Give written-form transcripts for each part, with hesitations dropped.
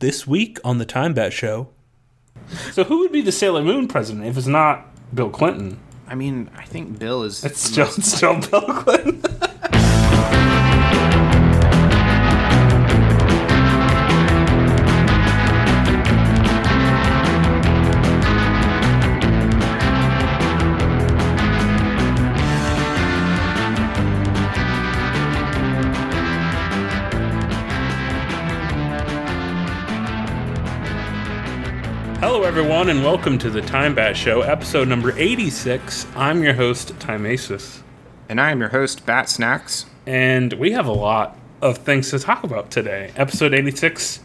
this week on the Time Bat Show. So who would be the Sailor Moon president if it's not Bill Clinton? I mean, I think Bill is... It's still Bill Clinton. Hello, everyone, and welcome to the Time Bat Show, episode number 86. I'm your host, Timeasis. And I am your host, Bat Snacks. And we have a lot of things to talk about today. Episode 86,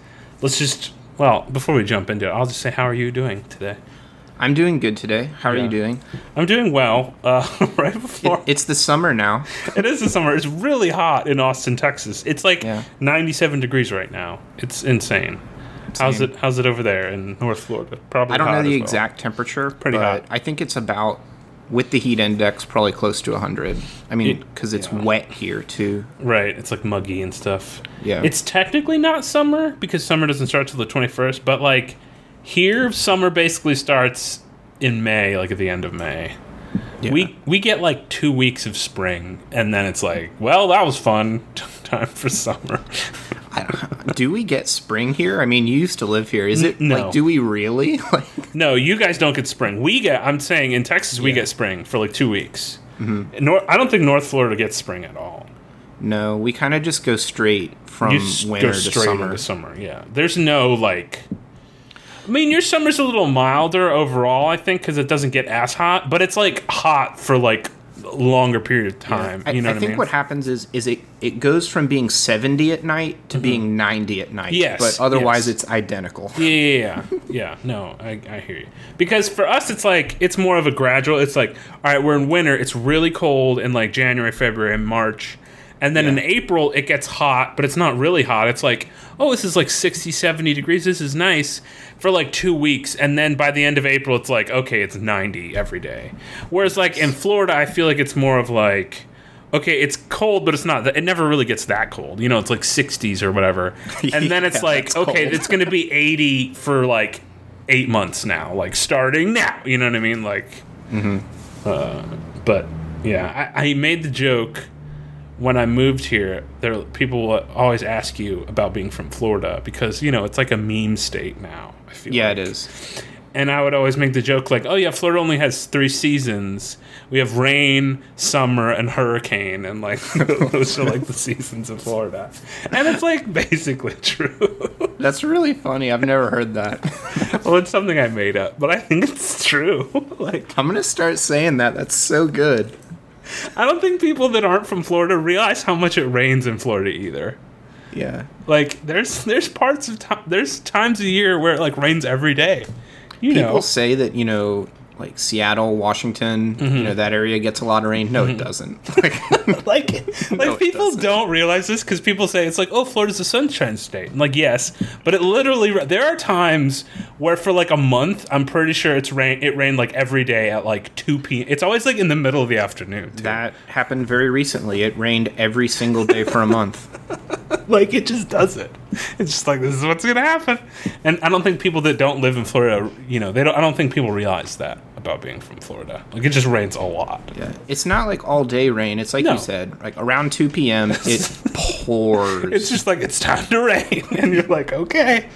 before we jump into it, I'll just say, how are you doing today? I'm doing good today. How are you doing? I'm doing well. Right before... It's the summer now. It is the summer. It's really hot in Austin, Texas. It's 97 degrees right now. It's insane. How's it over there in North Florida? Probably. I don't know the exact temperature, Pretty hot. I think it's about, with the heat index, probably close to 100. I mean, because it's wet here too. Right, it's like muggy and stuff. Yeah. It's technically not summer because summer doesn't start till the 21st, but like here, summer basically starts in May, like at the end of May. Yeah. We get like 2 weeks of spring, and then it's like, well, that was fun. Time for summer. Do we get spring here? I mean, you used to live here. Is it no. like, do we really? No, you guys don't get spring. I'm saying in Texas, we get spring for like 2 weeks. Mm-hmm. I don't think North Florida gets spring at all. No, we kind of just go straight from winter to summer. Into summer, yeah. There's no I mean, your summer's a little milder overall, I think, because it doesn't get as hot, but it's like hot for like a longer period of time. Yeah. You know what I mean? I think what happens is it goes from being 70 at night to being 90 at night. Yes. But otherwise it's identical. Yeah. No, I hear you. Because for us, it's like, it's more of a gradual, it's like, all right, we're in winter, it's really cold in like January, February, and March. And then in April, it gets hot, but it's not really hot. It's like, oh, this is like 60, 70 degrees. This is nice for like 2 weeks. And then by the end of April, it's like, okay, it's 90 every day. Whereas like in Florida, I feel like it's more of like, okay, it's cold, but it's not. It never really gets that cold. You know, it's like 60s or whatever. And then it's like, okay, it's going to be 80 for like 8 months now, like starting now. You know what I mean? Like, but yeah, I made the joke. When I moved here, people will always ask you about being from Florida because, you know, it's like a meme state now, I feel like. Yeah, it is. And I would always make the joke like, oh, yeah, Florida only has 3 seasons. We have rain, summer, and hurricane. And, like, those are, like, the seasons of Florida. And it's, like, basically true. That's really funny. I've never heard that. Well, it's something I made up, but I think it's true. I'm going to start saying that. That's so good. I don't think people that aren't from Florida realize how much it rains in Florida either. Yeah. Like, there's parts of time, there's times a year where it, like, rains every day. People say that, you know, like Seattle, Washington, you know, that area gets a lot of rain. No, it doesn't. People don't realize this because people say it's like, oh, Florida's a sunshine state. I'm like, yes, but it literally, there are times where for like a month, I'm pretty sure it rained like every day at like 2 p.m. It's always like in the middle of the afternoon, too. That happened very recently. It rained every single day for a month. Like, it just does it. It's just like, this is what's going to happen. And I don't think people that don't live in Florida, you know, I don't think people realize that about being from Florida. Like, it just rains a lot. Yeah. It's not like all day rain. It's like you said, like around 2 p.m. it pours. It's just like, it's time to rain. And you're like, okay.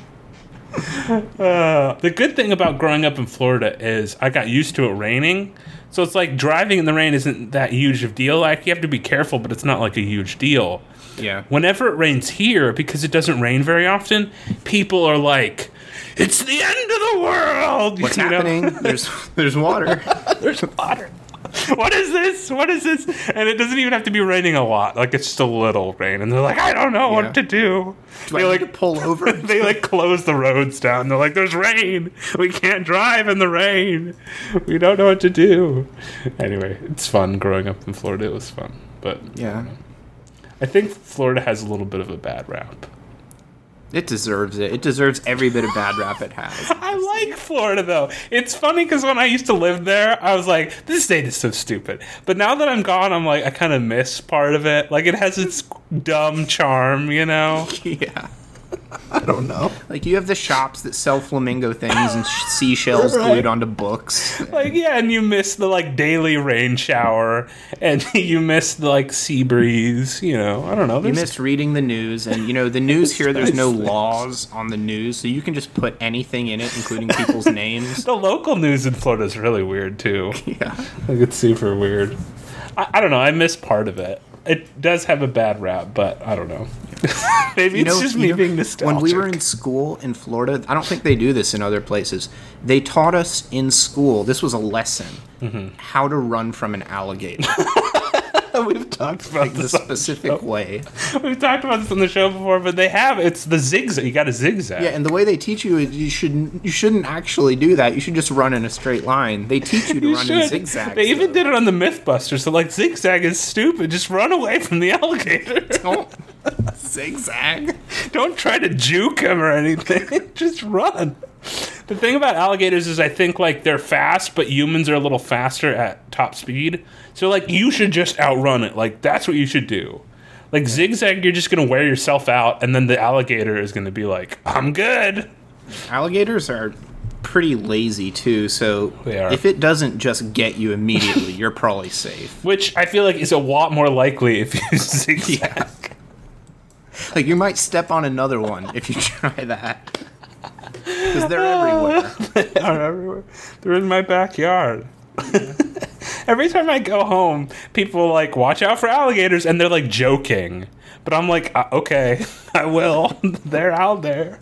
The good thing about growing up in Florida is I got used to it raining. So it's like driving in the rain isn't that huge of a deal. Like, you have to be careful, but it's not like a huge deal. Yeah. Whenever it rains here, because it doesn't rain very often, people are like, it's the end of the world! What's happening? There's water. There's water. What is this? What is this? And it doesn't even have to be raining a lot. Like, it's just a little rain. And they're like, I don't know what to do. Do I need to pull over? They, like, close the roads down. They're like, there's rain. We can't drive in the rain. We don't know what to do. Anyway, it's fun growing up in Florida. It was fun. But, yeah. I think Florida has a little bit of a bad rap. It deserves it. It deserves every bit of bad rap it has. I like Florida, though. It's funny because when I used to live there, I was like, this state is so stupid. But now that I'm gone, I'm like, I kind of miss part of it. Like, it has its dumb charm, you know? Yeah. I don't know. Like, you have the shops that sell flamingo things and seashells glued onto books. Like, yeah, and you miss the, like, daily rain shower, and you miss the, like, sea breeze, you know. I don't know. You miss reading the news, and, you know, the news here, there's no laws on the news, so you can just put anything in it, including people's names. The local news in Florida is really weird, too. Yeah. Like, it's super weird. I don't know. I miss part of it. It does have a bad rap, but I don't know. Maybe it's just me being nostalgic. When we were in school in Florida, I don't think they do this in other places. They taught us in school, this was a lesson, how to run from an alligator. We've talked about The this specific way. We've talked about this on the show before, but it's the zigzag. You got to zigzag. Yeah, and the way they teach you is you shouldn't actually do that. You should just run in a straight line. They teach you to run in zigzags. They even did it on the Mythbusters. So, like, zigzag is stupid. Just run away from the alligator. Don't zigzag. Don't try to juke him or anything. Just run. The thing about alligators is I think, like, they're fast, but humans are a little faster at top speed. So, like, you should just outrun it. Like, that's what you should do. Like, zigzag, you're just going to wear yourself out, and then the alligator is going to be like, I'm good. Alligators are pretty lazy, too, so They are. if it doesn't just get you immediately, you're probably safe. Which I feel like is a lot more likely if you zigzag. Like, you might step on another one if you try that. Because they're everywhere. They are everywhere. They're in my backyard. Every time I go home, people like, watch out for alligators, and they're like joking. But I'm like, okay, I will. They're out there.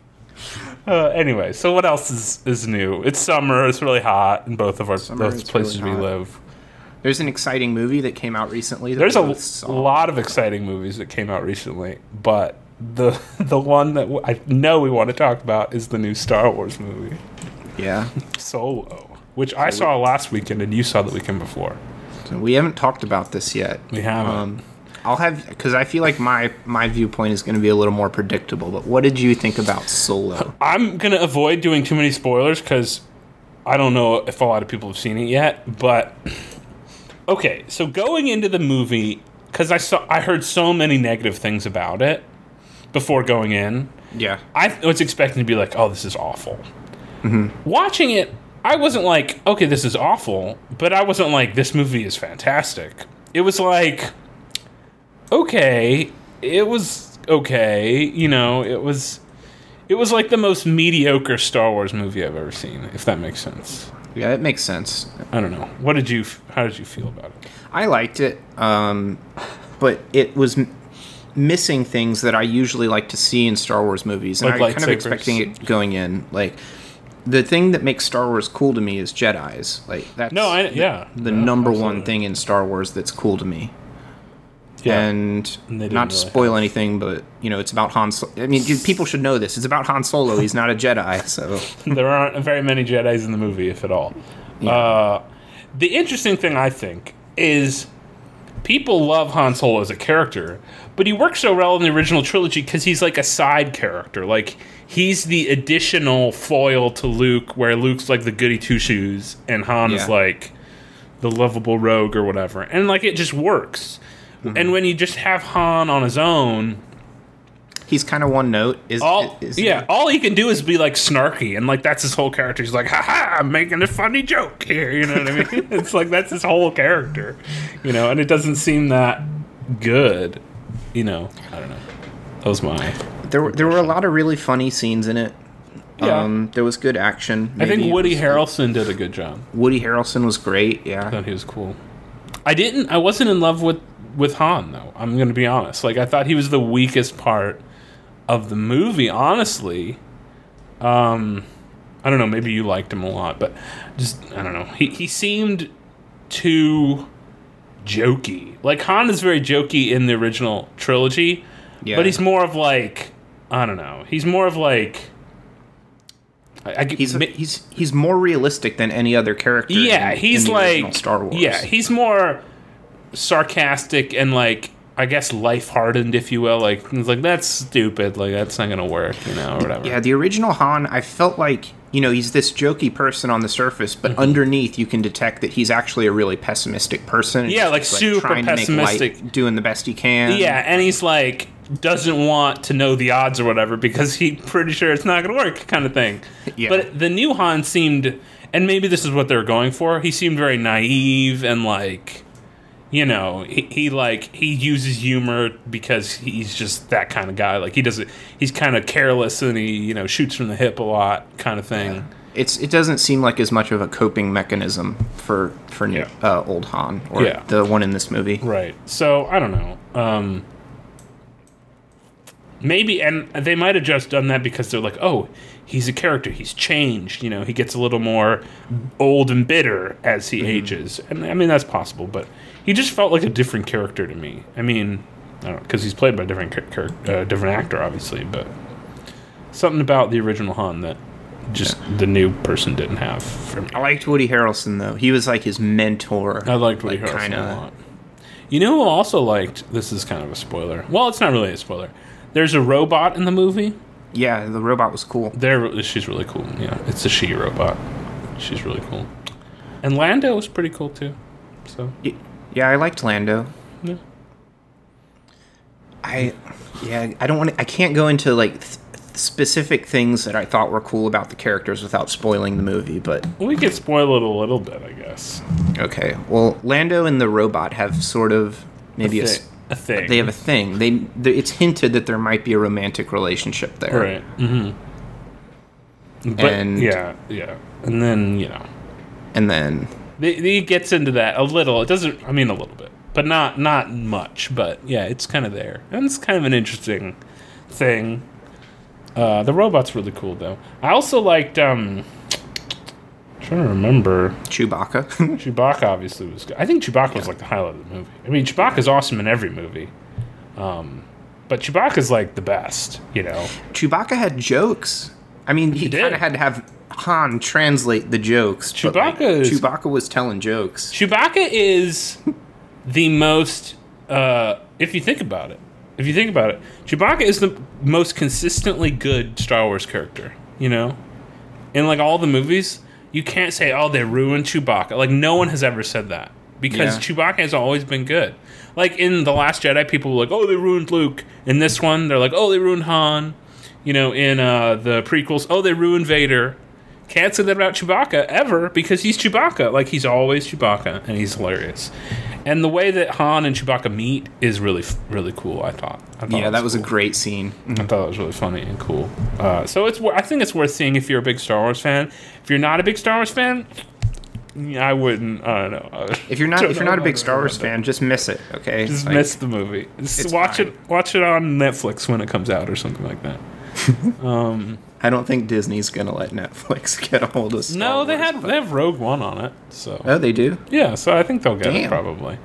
Anyway, so what else is new? It's summer. It's really hot in both of those places really we hot. live. There's an exciting movie that came out recently. There's a lot of exciting movies that came out recently, but the one that I know we want to talk about is the new Star Wars movie, Yeah. Solo, which I saw last weekend and you saw the weekend before. So we haven't talked about this yet. We haven't. I'll have, because I feel like my viewpoint is going to be a little more predictable, but what did you think about Solo? I'm going to avoid doing too many spoilers because I don't know if a lot of people have seen it yet, but okay, so going into the movie, because I heard so many negative things about it before going in. Yeah. I was expecting to be like, oh, this is awful. Watching it, I wasn't like, okay, this is awful, but I wasn't like, this movie is fantastic. It was like, okay, it was okay, you know, it was like the most mediocre Star Wars movie I've ever seen, if that makes sense. Yeah, it makes sense. I don't know. How did you feel about it? I liked it, but it was missing things that I usually like to see in Star Wars movies, and Like I was kind of lightsabers? expecting it going in. Like, the thing that makes Star Wars cool to me is Jedis. Like, that's the number one thing in Star Wars that's cool to me. Yeah. And And they didn't not to really spoil anything, but, you know, it's about Han Solo. I mean, dude, people should know this. It's about Han Solo. He's not a Jedi, so... There aren't very many Jedis in the movie, if at all. Yeah. The interesting thing, I think, is people love Han Solo as a character, but he works so well in the original trilogy because he's like a side character. Like, he's the additional foil to Luke, where Luke's like the goody two-shoes, and Han is like the lovable rogue or whatever. And, like, it just works. And when you just have Han on his own... He's kind of one note. All he can do is be like snarky, and like that's his whole character. He's like, "Ha I'm making a funny joke here." You know what I mean? It's like that's his whole character, you know. And it doesn't seem that good, you know. I don't know. That was my. There were a lot of really funny scenes in it. Yeah. There was good action. I think Maybe Woody it was- Harrelson did a good job. Woody Harrelson was great. I Yeah. thought he was cool. I wasn't in love with Han though. I'm going to be honest. Like I thought he was the weakest part of the movie, honestly. I don't know, maybe you liked him a lot, but just I don't know. He seemed too jokey. Like Han is very jokey in the original trilogy, Yeah. but he's more of like I don't know. He's more of like He's more realistic than any other character. yeah, in he's the original like Star Wars. Yeah, he's more sarcastic and like I guess life-hardened, if you will. Like he's like that's stupid. Like that's not gonna work, you know, or whatever. Yeah, the original Han, I felt like, you know, he's this jokey person on the surface, but underneath you can detect that he's actually a really pessimistic person. Yeah, like He's, super trying to pessimistic. make light, doing the best he can. Yeah, and he's like doesn't want to know the odds or whatever because he's pretty sure it's not going to work, kind of thing. Yeah. But the new Han seemed, and maybe this is what they're going for, he seemed very naive and like, you know, he uses humor because he's just that kind of guy. Like he's kind of careless and he, you know, shoots from the hip a lot, kind of thing. Yeah. It doesn't seem like as much of a coping mechanism for old Han or the one in this movie. Right. So I don't know. Maybe, and they might have just done that because they're like, oh, he's a character, he's changed. You know, he gets a little more old and bitter as he ages, and I mean that's possible. But he just felt like a different character to me. I mean, I don't know, because he's played by a different actor, obviously, but something about the original Han that just the new person didn't have for me. I liked Woody Harrelson, though. He was like his mentor. I liked Woody Harrelson a lot. You know who also liked, this is kind of a spoiler. Well, it's not really a spoiler. There's a robot in the movie. Yeah, the robot was cool. She's really cool. Yeah, it's a she robot. She's really cool. And Lando was pretty cool, too. So yeah, I liked Lando. Yeah. I don't want to, I can't go into like specific things that I thought were cool about the characters without spoiling the movie, but we could spoil it a little bit, I guess. Okay. Well, Lando and the robot have sort of maybe a thing. They have a thing. It's hinted that there might be a romantic relationship there. Right. Mm-hmm. But, and yeah. And then, you know. And then he gets into that a little. It doesn't, I mean a little bit, but not much, but yeah, it's kind of there. And it's kind of an interesting thing. The robot's really cool, though. I also liked, trying to remember. Chewbacca. Chewbacca obviously was good. I think Chewbacca was like the highlight of the movie. I mean, Chewbacca's awesome in every movie. But Chewbacca's like the best, you know. Chewbacca had jokes. I mean, he kind of had to have Han translate the jokes. Chewbacca was telling jokes. Chewbacca is the most, if you think about it, Chewbacca is the most consistently good Star Wars character, you know? In, like, all the movies, you can't say, oh, they ruined Chewbacca. Like, no one has ever said that. Because Chewbacca has always been good. Like, in The Last Jedi, people were like, oh, they ruined Luke. In this one, they're like, oh, they ruined Han. You know, in the prequels, oh, they ruined Vader. Can't say that about Chewbacca ever because he's Chewbacca. Like, he's always Chewbacca, and he's hilarious. And the way that Han and Chewbacca meet is really, really cool, I thought. That was a great scene. I thought it was really funny and cool. So I think it's worth seeing if you're a big Star Wars fan. If you're not a big Star Wars fan, I wouldn't. I don't know. If you're not a big Star Wars fan, just miss it. Okay, just miss the movie. Just watch it on Netflix when it comes out or something like that. I don't think Disney's gonna let Netflix get a hold of Star Wars. No, they have Rogue One on it. So they do. Yeah, so I think they'll get it probably.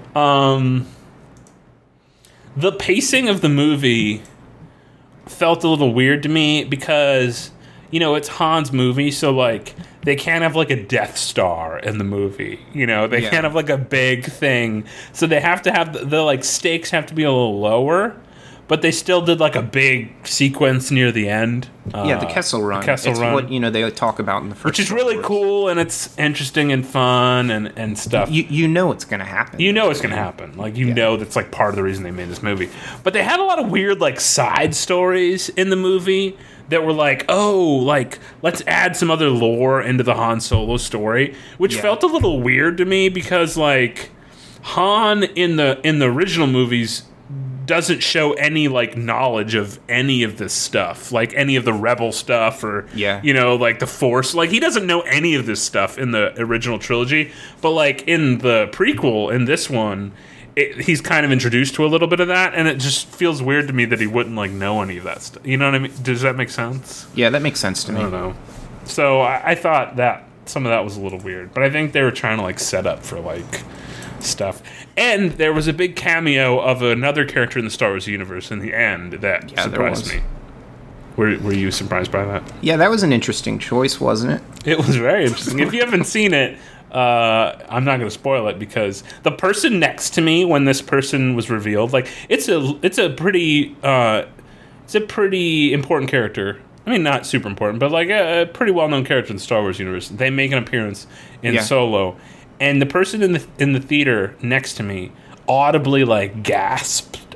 The pacing of the movie felt a little weird to me because, you know, it's Han's movie, so like they can't have like a Death Star in the movie. You know, they can't have like a big thing, so they have to have the like stakes have to be a little lower. But they still did like a big sequence near the end. The Kessel Run. It's what, you know, they talk about in the first. Which is really cool, and it's interesting and fun and stuff. You know it's going to happen. You know it's going to happen. Like, you know that's like part of the reason they made this movie. But they had a lot of weird like side stories in the movie that were like, oh, like, let's add some other lore into the Han Solo story, which felt a little weird to me because like Han in the original movies doesn't show any like knowledge of any of this stuff, like any of the rebel stuff or you know, like the Force. Like, he doesn't know any of this stuff in the original trilogy, but like in the prequel, in this one, he's kind of introduced to a little bit of that, and it just feels weird to me that he wouldn't like know any of that stuff. You know what I mean? Does that make sense? Yeah, that makes sense to me. I don't know. So I thought that some of that was a little weird, but I think they were trying to like set up for like stuff. And there was a big cameo of another character in the Star Wars universe in the end that surprised me. Were you surprised by that? Yeah, that was an interesting choice, wasn't it? It was very interesting. If you haven't seen it, I'm not going to spoil it because the person next to me when this person was revealed, like it's a pretty important character. I mean, not super important, but like a pretty well-known character in the Star Wars universe. They make an appearance in Solo. And the person in the theater next to me audibly like gasped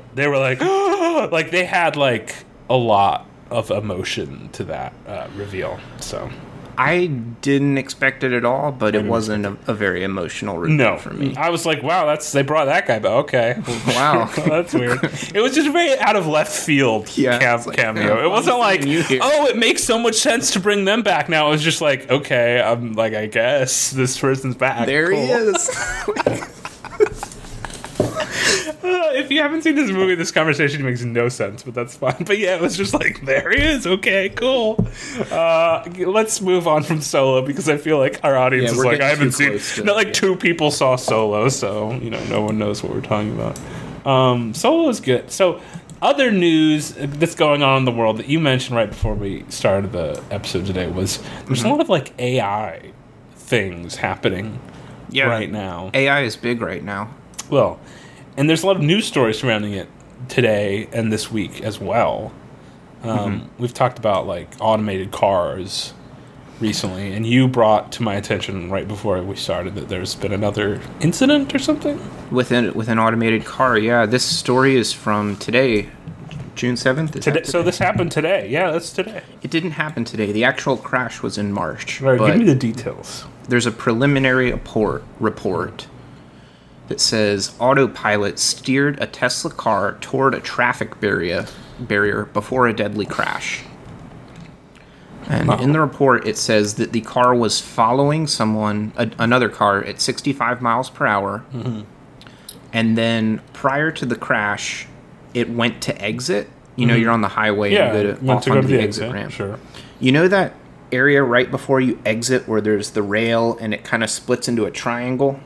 They were like, like they had like a lot of emotion to that reveal. So I didn't expect it at all, but it wasn't a very emotional reveal for me. I was like, wow, they brought that guy back. Okay. Wow. That's weird. It was just very out of left field cameo. It wasn't like, oh, it makes so much sense to bring them back now. It was just like, okay, I'm like, I guess this person's back. There he is. If you haven't seen this movie, this conversation makes no sense, but that's fine. But yeah, it was just like, there he is. Okay, cool. Let's move on from Solo because I feel like our audience is like, I haven't seen. Two people saw Solo, so no one knows what we're talking about. Solo is good. So, other news that's going on in the world that you mentioned right before we started the episode today was there's a lot of like AI things happening right now. AI is big right now. Well. And there's a lot of news stories surrounding it today and this week as well. We've talked about like automated cars recently, and you brought to my attention right before we started that there's been another incident or something with an automated car. Yeah, this story is from today, June 7th. Today? So this happened today. Yeah, that's today. It didn't happen today. The actual crash was in March. Right, give me the details. There's a preliminary report that says autopilot steered a Tesla car toward a traffic barrier before a deadly crash. And in the report, it says that the car was following another car at 65 miles per hour. And then prior to the crash, it went to exit. You're on the highway and go to the exit ramp. Sure. You know that area right before you exit where there's the rail and it kind of splits into a triangle?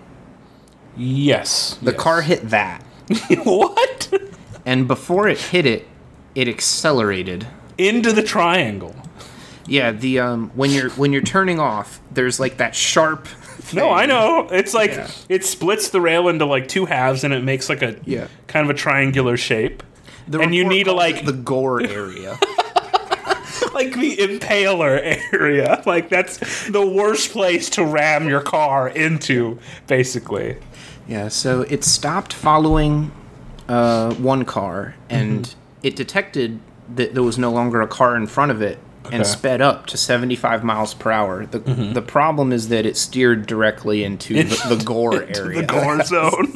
Yes. The car hit that. What? And before it hit it, it accelerated into the triangle. Yeah, the when you're turning off, there's like that sharp thing. No, I know. It's like it splits the rail into like two halves and it makes like a kind of a triangular shape. And you need the gore area. Like the impaler area. Like that's the worst place to ram your car into, basically. Yeah, so it stopped following one car, and it detected that there was no longer a car in front of it, and sped up to 75 miles per hour. The problem is that it steered directly into the gore area. The gore zone.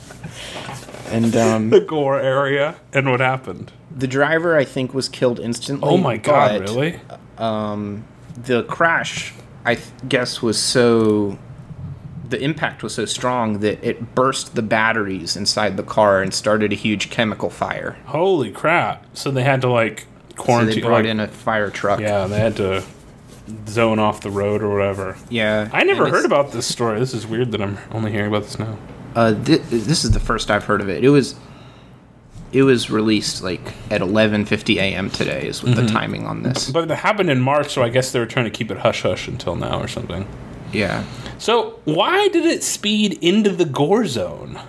And the gore area. And what happened? The driver, I think, was killed instantly. Oh my god, really? The crash, I guess, the impact was so strong that it burst the batteries inside the car and started a huge chemical fire. Holy crap. So they had to, like, quarantine. So they brought in a fire truck. Yeah, they had to zone off the road or whatever. Yeah. I never heard about this story. This is weird that I'm only hearing about this now. This is the first I've heard of it. It was released, like, at 11:50 a.m. today is what the timing on this. But it happened in March, so I guess they were trying to keep it hush-hush until now or something. Yeah. So, why did it speed into the gore zone?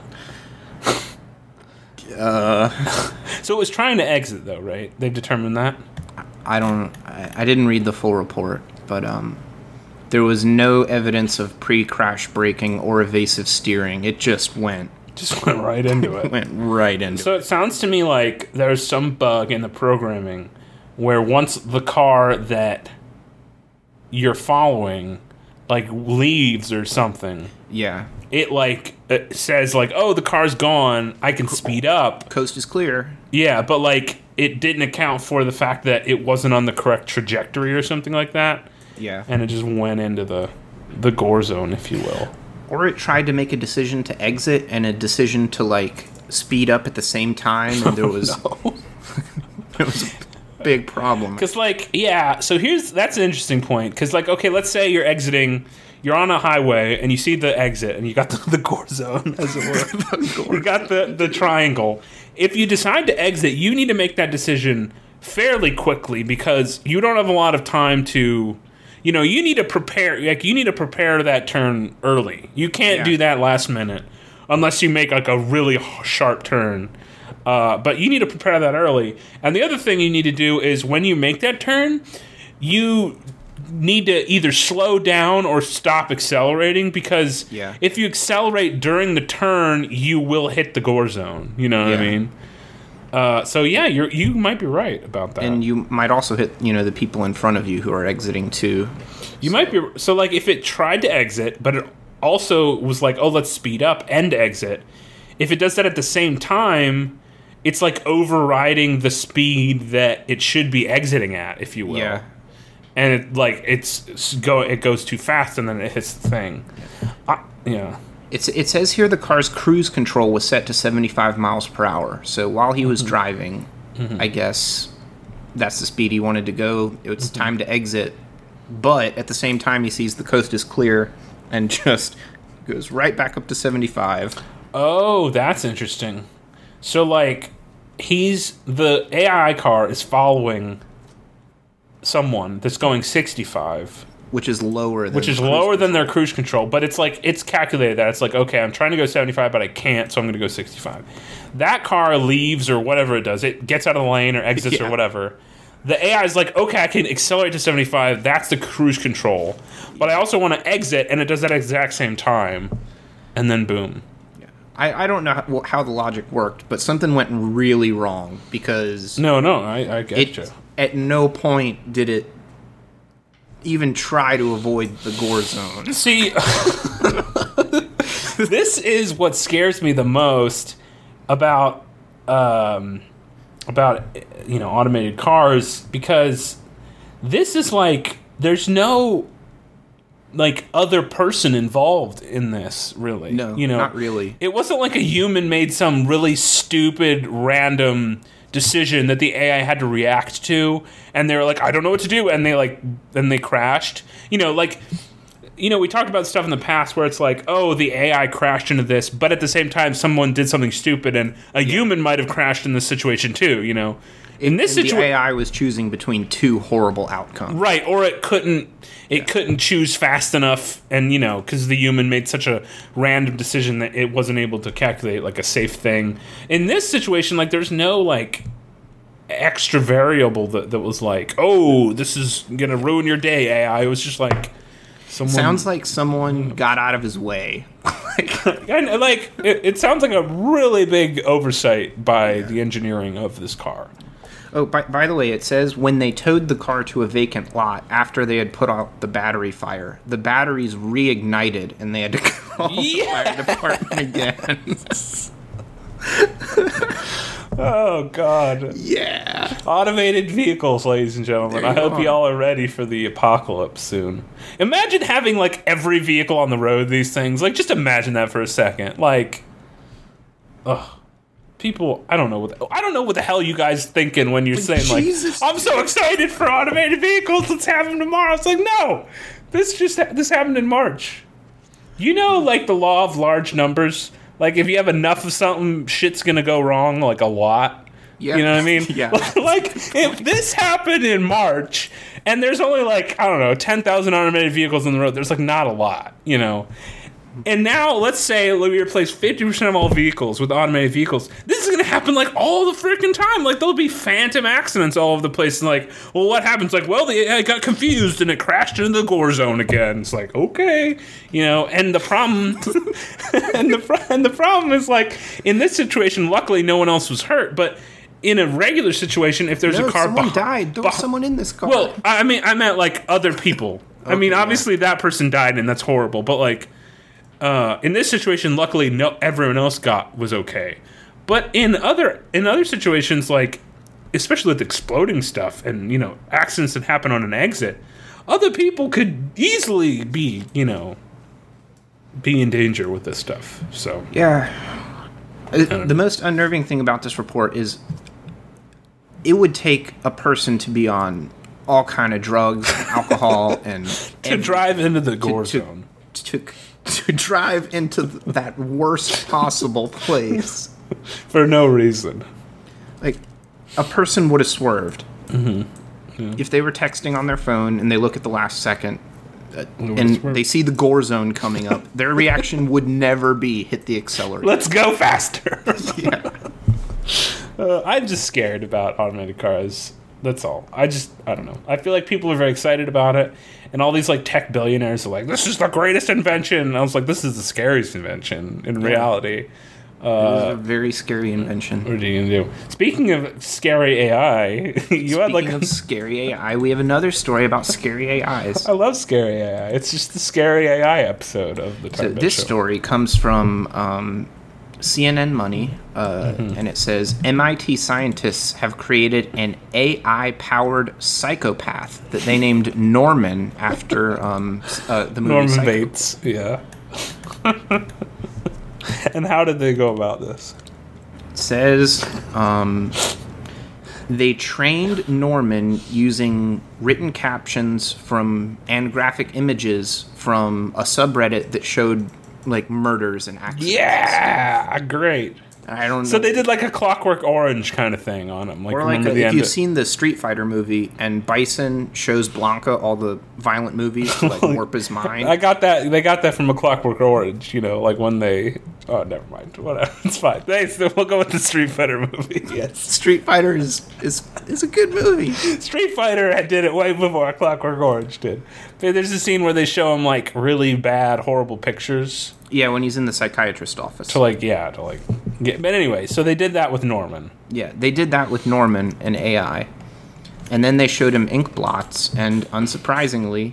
So it was trying to exit, though, right? They've determined that? I didn't read the full report, but there was no evidence of pre-crash braking or evasive steering. It just went right into it. Went right into it. So it sounds to me like there's some bug in the programming where once the car that you're following like leaves or something, it says like, oh, the car's gone, I can speed up, coast is clear. Yeah, but like it didn't account for the fact that it wasn't on the correct trajectory or something like that. Yeah, and it just went into the gore zone, if you will. Or it tried to make a decision to exit and a decision to like speed up at the same time, and there was it was a big problem. Because so that's an interesting point. Because okay, let's say you're exiting, you're on a highway and you see the exit and you got the gore zone, as it were. You got the triangle. If you decide to exit, you need to make that decision fairly quickly because you don't have a lot of time to. You need to prepare. You need to prepare that turn early. You can't do that last minute unless you make like a really sharp turn. But you need to prepare that early. And the other thing you need to do is when you make that turn, you need to either slow down or stop accelerating because if you accelerate during the turn, you will hit the gore zone. You know what I mean? So yeah, you might be right about that. And you might also hit, the people in front of you who are exiting too. You might be so like if it tried to exit, but it also was like, oh, let's speed up and exit. If it does that at the same time, it's like overriding the speed that it should be exiting at, if you will. Yeah. And it goes too fast, and then it hits the thing. Yeah. It says here the car's cruise control was set to 75 miles per hour. So while he was driving, I guess that's the speed he wanted to go. It's time to exit. But at the same time, he sees the coast is clear and just goes right back up to 75. Oh, that's interesting. So, like, the AI car is following someone that's going 65. Which is lower than their cruise control, but it's like it's calculated that it's like, okay, I'm trying to go 75, but I can't, so I'm going to go 65. That car leaves or whatever it does, it gets out of the lane or exits or whatever. The AI is like, okay, I can accelerate to 75. That's the cruise control, but I also want to exit, and it does that exact same time, and then boom. Yeah. I don't know how the logic worked, but something went really wrong because I get you. At no point did it even try to avoid the gore zone. See, this is what scares me the most about automated cars, because this is like there's no like other person involved in this, really. No, not really. It wasn't like a human made some really stupid random decision that the AI had to react to, and they were like, I don't know what to do, and they crashed. We talked about stuff in the past where it's like, oh, the AI crashed into this, but at the same time, someone did something stupid, and a human might have crashed in this situation too. In this situation, the AI was choosing between two horrible outcomes, right? Or it couldn't choose fast enough, and because the human made such a random decision that it wasn't able to calculate like a safe thing. In this situation, like there's no like extra variable that was like, oh, this is gonna ruin your day, AI. It was just like sounds like someone got out of his way. It sounds like a really big oversight by the engineering of this car. Oh, by the way, it says when they towed the car to a vacant lot after they had put out the battery fire, the batteries reignited and they had to call the fire department again. Oh, God. Yeah. Automated vehicles, ladies and gentlemen. I hope y'all are ready for the apocalypse soon. Imagine having, like, every vehicle on the road, these things. Like, just imagine that for a second. Like, ugh. People, I don't know what the hell you guys thinking when you're saying Jesus. Like, I'm so excited for automated vehicles. Let's have them tomorrow. It's like, no, this happened in March. Like the law of large numbers. Like if you have enough of something, shit's gonna go wrong. Like a lot. Yeah. You know what I mean? Yeah. Like if this happened in March and there's only like, I don't know, 10,000 automated vehicles on the road, there's like not a lot. And now, let's say we replace 50% of all vehicles with automated vehicles. This is going to happen, like, all the freaking time. Like, there'll be phantom accidents all over the place. And, like, well, what happens? Like, well, the AI got confused and it crashed into the gore zone again. It's like, okay. And the problem... and the problem is, like, in this situation, luckily no one else was hurt. But in a regular situation, if there's a car... someone died. There was someone in this car. Well, I meant, like, other people. Okay, obviously that person died, and that's horrible. But, like... in this situation, luckily, everyone else was okay. But in other situations, like especially with exploding stuff and accidents that happen on an exit, other people could easily be in danger with this stuff. So yeah, the most unnerving thing about this report is it would take a person to be on all kind of drugs, alcohol, and drive into the gore zone. To drive into that worst possible place for no reason. Like a person would have swerved if they were texting on their phone and they look at the last second and they see the gore zone coming up. Their reaction would never be hit the accelerator. Let's go faster. Yeah. I'm just scared about automated cars. That's all. I don't know. I feel like people are very excited about it. And all these like tech billionaires are like, this is the greatest invention. And I was like, this is the scariest invention in reality. It is a very scary invention. What are you gonna do? Speaking of scary AI, Speaking of scary AI, we have another story about scary AIs. I love scary AI. It's just the scary AI episode of the Tarbell This Show. story comes from CNN Money, and it says MIT scientists have created an AI-powered psychopath that they named Norman after the movie Norman Psycho. Bates, yeah. And how did they go about this? It says they trained Norman using written captions and graphic images from a subreddit that showed like murders and accidents. Yeah, great. I don't know. So they did like a Clockwork Orange kind of thing on him. Like, Or like remember the if end you've of- seen the Street Fighter movie and Bison shows Blanca all the violent movies to like warp his mind. I got that. They got that from a Clockwork Orange. You know, like when they. Oh, never mind. Whatever. It's fine. We'll go with the Street Fighter movie. Yes. Street Fighter is a good movie. Street Fighter did it way before Clockwork Orange did. There's a scene where they show him like really bad, horrible pictures Yeah, when he's in the psychiatrist office. to get. But anyway, so they did that with Norman. Yeah, they did that with Norman and AI. And then they showed him ink blots, and unsurprisingly,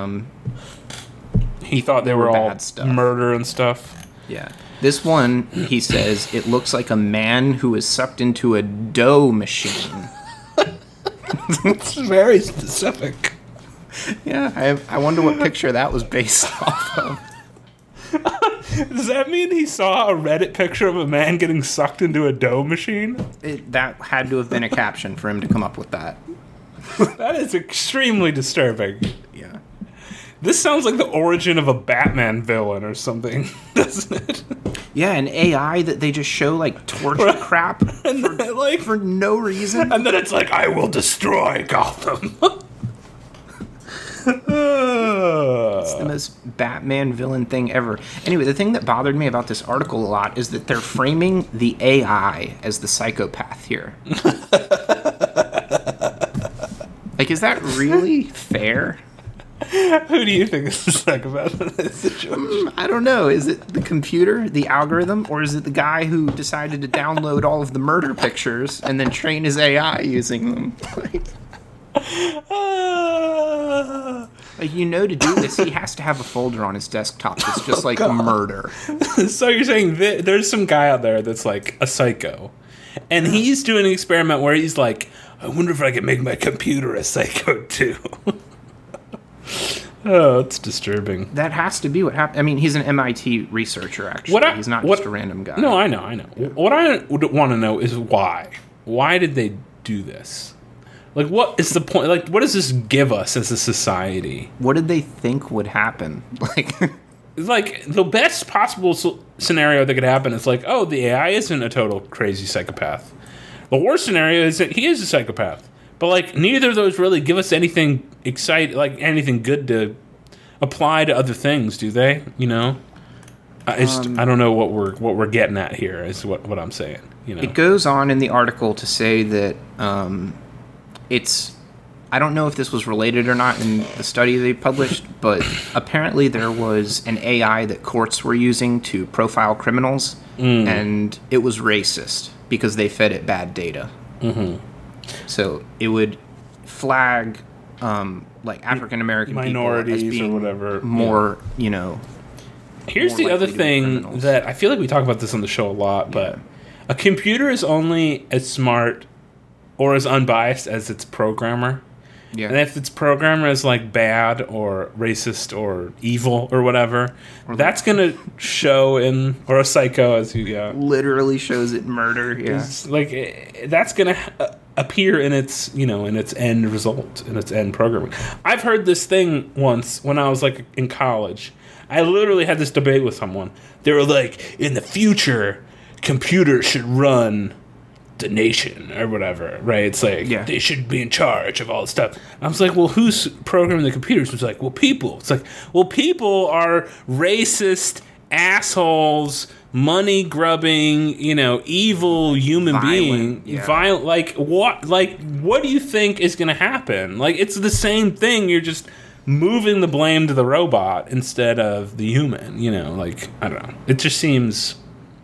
He thought they were all bad stuff. murder and stuff. yeah. This one, he says, it looks like a man who is sucked into a dough machine. It's very specific. Yeah, I wonder what picture that was based off of. Does that mean he saw a Reddit picture of a man getting sucked into a dough machine? That had to have been a caption for him to come up with that. That is extremely disturbing. Yeah. This sounds like the origin of a Batman villain or something, doesn't it? Yeah, an AI that they just show like torture crap And then, like, for no reason. and then it's like, I will destroy Gotham. The most Batman villain thing ever. Anyway, the thing that bothered me about this article a lot is that they're framing the AI as the psychopath here. Like, is that really fair? Who do you think is the psychopath in this situation? I don't know. Is it the computer, the algorithm, or is it the guy who decided to download all of the murder pictures and then train his AI using them? Like, you know, to do this, he has to have a folder on his desktop that's just like murder. So you're saying there's some guy out there that's like a psycho, and he's doing an experiment where he's like, I wonder if I can make my computer a psycho too. Oh, it's disturbing. That has to be what happened. I mean, he's an MIT researcher, actually. He's not just a random guy. No, I know. What I would want to know is why. Why did they do this? Like, what is the point? Like, what does this give us as a society? What did they think would happen? Like, the best possible scenario that could happen is like, oh, the AI isn't a total crazy psychopath. The worst scenario is that he is a psychopath. But, like, neither of those really give us anything anything good to apply to other things, do they? You know? I don't know what we're getting at here is what I'm saying, you know? It goes on in the article to say that it's... I don't know if this was related or not in the study they published, but apparently there was an AI that courts were using to profile criminals, and it was racist because they fed it bad data. Mm-hmm. So it would flag like African American minorities people as being or whatever more, you know. Here's more the other likely to be thing criminals. that I feel like we talk about this on the show a lot, but a computer is only as smart or as unbiased as its programmer. Yeah. And if its programmer is like bad or racist or evil or whatever, that's gonna show in, or a psycho, as you literally shows it murder. Yeah. It's like that's gonna appear in its in its end result, in its end programming. I've heard this thing once when I was like in college. I literally had this debate with someone. They were like, in the future, computers should run the nation or whatever, right? It's like they should be in charge of all this stuff. I was like, well, who's programming the computers? It's like, well, people. It's like, well, people are racist assholes, money grubbing, evil human being, violent. Like what? Like what do you think is going to happen? Like it's the same thing. You're just moving the blame to the robot instead of the human. Like I don't know. It just seems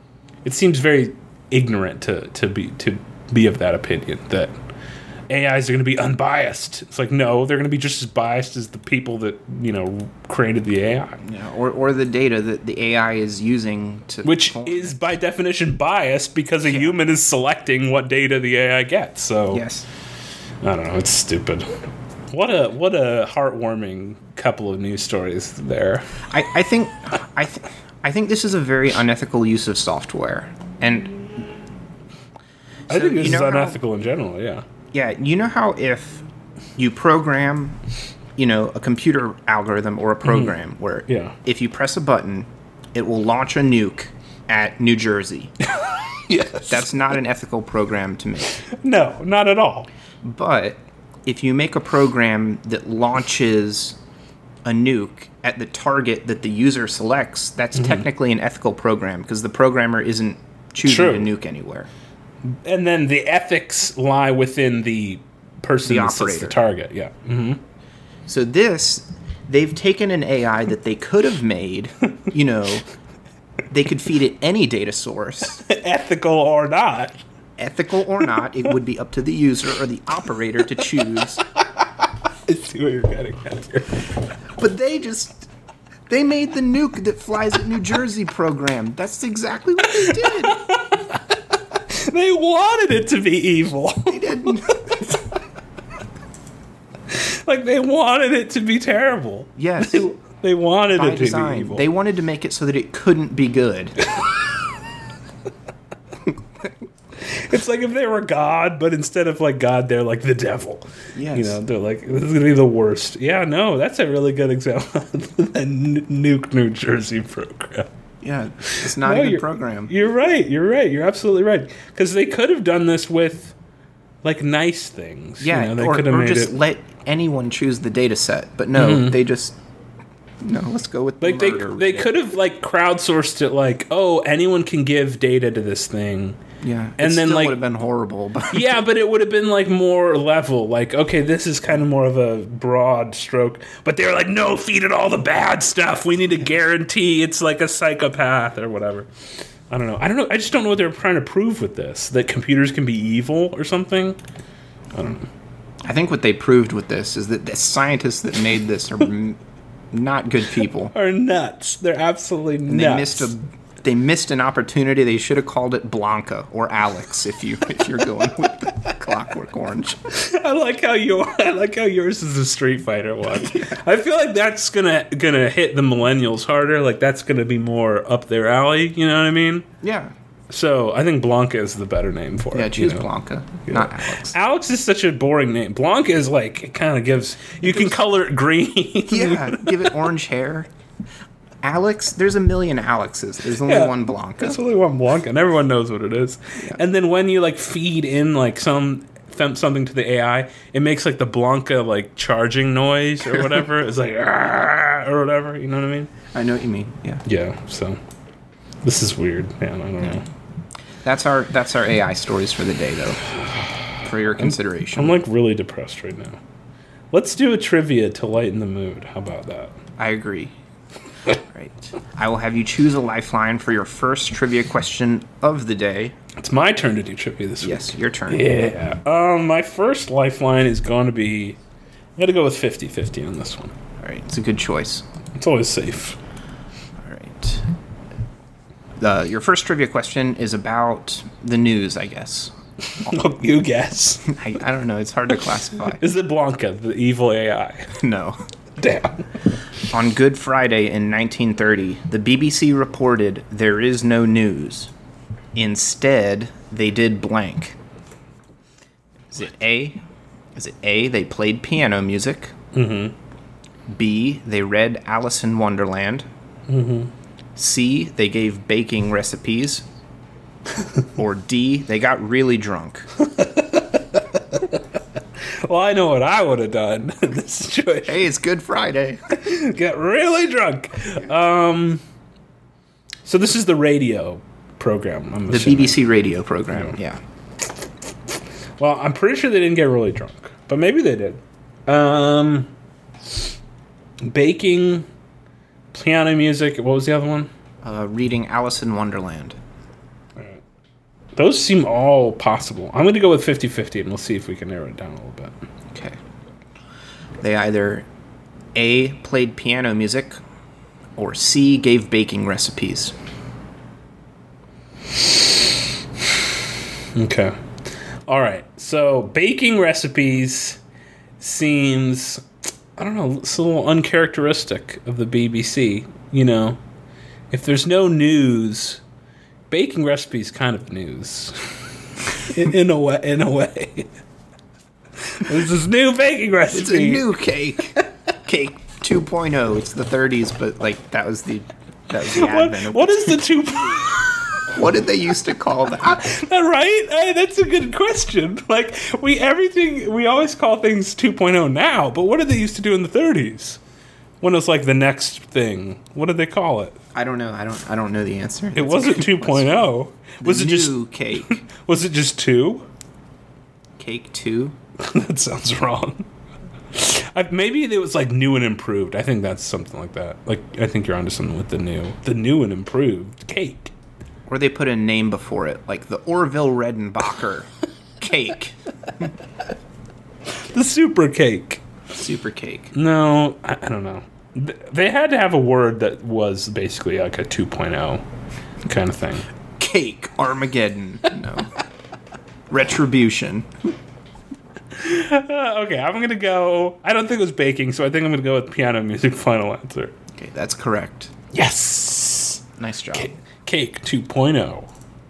it seems very ignorant to be of that opinion that AIs are going to be unbiased. It's like, no, they're going to be just as biased as the people that, created the AI. Yeah, or the data that the AI is using to... Which is, by definition, biased because a human is selecting what data the AI gets. So, yes. I don't know. It's stupid. What a heartwarming couple of news stories there. I think this is a very unethical use of software. And I think this is unethical in general, yeah. Yeah, you know how if you program, a computer algorithm or a program where if you press a button, it will launch a nuke at New Jersey. Yes. That's not an ethical program to make. No, not at all. But if you make a program that launches a nuke at the target that the user selects, that's technically an ethical program because the programmer isn't choosing to nuke anywhere. And then the ethics lie within the person that sets the target. Yeah. Mm-hmm. So they've taken an AI that they could have made, they could feed it any data source. Ethical or not. Ethical or not, it would be up to the user or the operator to choose. I see what you're getting at here. But they made the nuke that flies at New Jersey program. That's exactly what they did. They wanted it to be evil. They didn't. Like, they wanted it to be terrible. Yes. They wanted it to be evil. They wanted to make it so that it couldn't be good. It's like if they were God, but instead of like God, they're like the devil. Yes. They're like, this is going to be the worst. Yeah, no, that's a really good example of the Nuke New Jersey program. Yeah, it's not a good program. You're right. You're absolutely right. Because they could have done this with, like, nice things. Yeah, they or could have made just let anyone choose the data set. But no, they just... No, let's go with like murder. They could have, like, crowdsourced it, like, oh, anyone can give data to this thing. Yeah, and then still like would have been horrible. But yeah, but it would have been like more level. Like, okay, this is kind of more of a broad stroke. But they were like, no, feed it all the bad stuff. We need to guarantee it's like a psychopath or whatever. I don't know. I just don't know what they're trying to prove with this. That computers can be evil or something. I don't know. I think what they proved with this is that the scientists that made this are not good people. Are nuts. They're absolutely nuts. They missed an opportunity. They should have called it Blanca or Alex if you're going with the Clockwork Orange. I like how yours is a Street Fighter one. Yeah. I feel like that's gonna hit the millennials harder. Like that's gonna be more up their alley. You know what I mean? Yeah. So I think Blanca is the better name for it. Yeah, choose Blanca, not Alex. Alex is such a boring name. Blanca is like, it kind of gives... You can color it green. Yeah, give it orange hair. Alex, there's a million Alexes. There's only one Blanca. There's only one Blanca, and everyone knows what it is. Yeah. And then when you like feed in like something to the AI, it makes like the Blanca like charging noise or whatever. It's like or whatever. You know what I mean? I know what you mean. Yeah. Yeah. So this is weird, man. I don't know. That's our AI stories for the day, though. For your consideration. I'm like really depressed right now. Let's do a trivia to lighten the mood. How about that? I agree. Right. I will have you choose a lifeline for your first trivia question of the day. It's my turn to do trivia this week. Yes, your turn. Yeah. My first lifeline is going to be... I'm going to go with 50-50 on this one. All right. It's a good choice. It's always safe. All right. Your first trivia question is about the news, I guess. You guess. I don't know. It's hard to classify. Is it Blanca, the evil AI? No. Damn. On Good Friday in 1930, the BBC reported there is no news. Instead, they did blank. Is it A, they played piano music? Mm-hmm. B, they read Alice in Wonderland? Mm-hmm. C, they gave baking recipes? Or D, they got really drunk? Well, I know what I would have done in this situation. Hey, it's Good Friday. Get really drunk. So this is the radio program. I'm the assuming. BBC radio program, yeah. Well, I'm pretty sure they didn't get really drunk, but maybe they did. Baking, piano music. What was the other one? Reading Alice in Wonderland. Those seem all possible. I'm going to go with 50-50, and we'll see if we can narrow it down a little bit. Okay. They either A, played piano music, or C, gave baking recipes. Okay. All right. So baking recipes seems, I don't know, it's a little uncharacteristic of the BBC. You know, if there's no news, baking recipes kind of news. in a way. There's this new baking recipe. It's a new cake. Cake 2.0. It's the 30s, but like that was the advent. What is the 2? What did they used to call that? Right? Hey, that's a good question. Like we always call things 2.0 now, but what did they used to do in the 30s? When it was like the next thing. What did they call it? I don't know. I don't know the answer. It wasn't 2.0. Was it just cake? Was it just 2? Cake 2? That sounds wrong. Maybe it was like new and improved. I think that's something like that. Like I think you're onto something with the new and improved cake. Or they put a name before it, like the Orville Redenbacher cake. The super cake. Super cake. No, I don't know. They had to have a word that was basically like a 2.0 kind of thing. Cake Armageddon. No. Retribution. Okay, I'm going to go... I don't think it was baking, so I think I'm going to go with piano music final answer. Okay, that's correct. Yes! Nice job. Cake 2.0.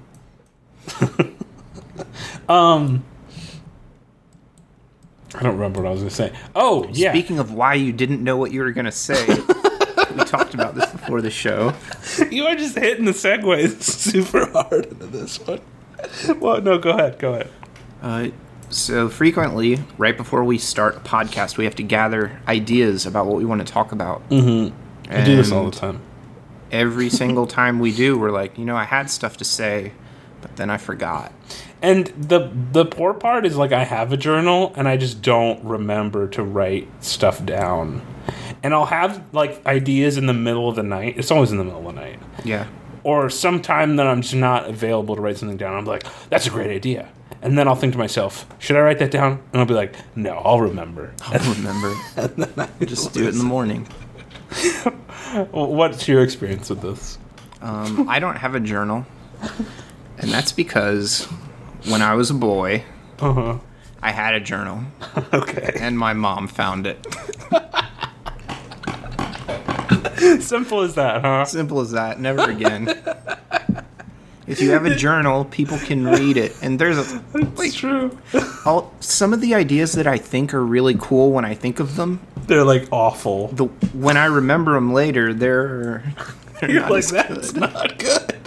I don't remember what I was going to say. Oh, yeah. Speaking of why you didn't know what you were going to say, we talked about this before the show. You are just hitting the segues super hard into this one. Well, no, go ahead. So frequently, right before we start a podcast, we have to gather ideas about what we want to talk about. Mm-hmm. I do this all the time. Every single time we do, we're like, I had stuff to say, but then I forgot. And the poor part is, like, I have a journal, and I just don't remember to write stuff down. And I'll have, like, ideas in the middle of the night. It's always in the middle of the night. Yeah. Or sometime that I'm just not available to write something down. I'm like, that's a great idea. And then I'll think to myself, should I write that down? And I'll be like, no, I'll remember. And then I just do it in the morning. What's your experience with this? I don't have a journal. And that's because when I was a boy, I had a journal. Okay. And my mom found it. Simple as that, huh? Simple as that. Never again. If you have a journal, people can read it. And there's It's true. Some of the ideas that I think are really cool when I think of them, they're like awful. When I remember them later, they're You're not like, as that's good. not good.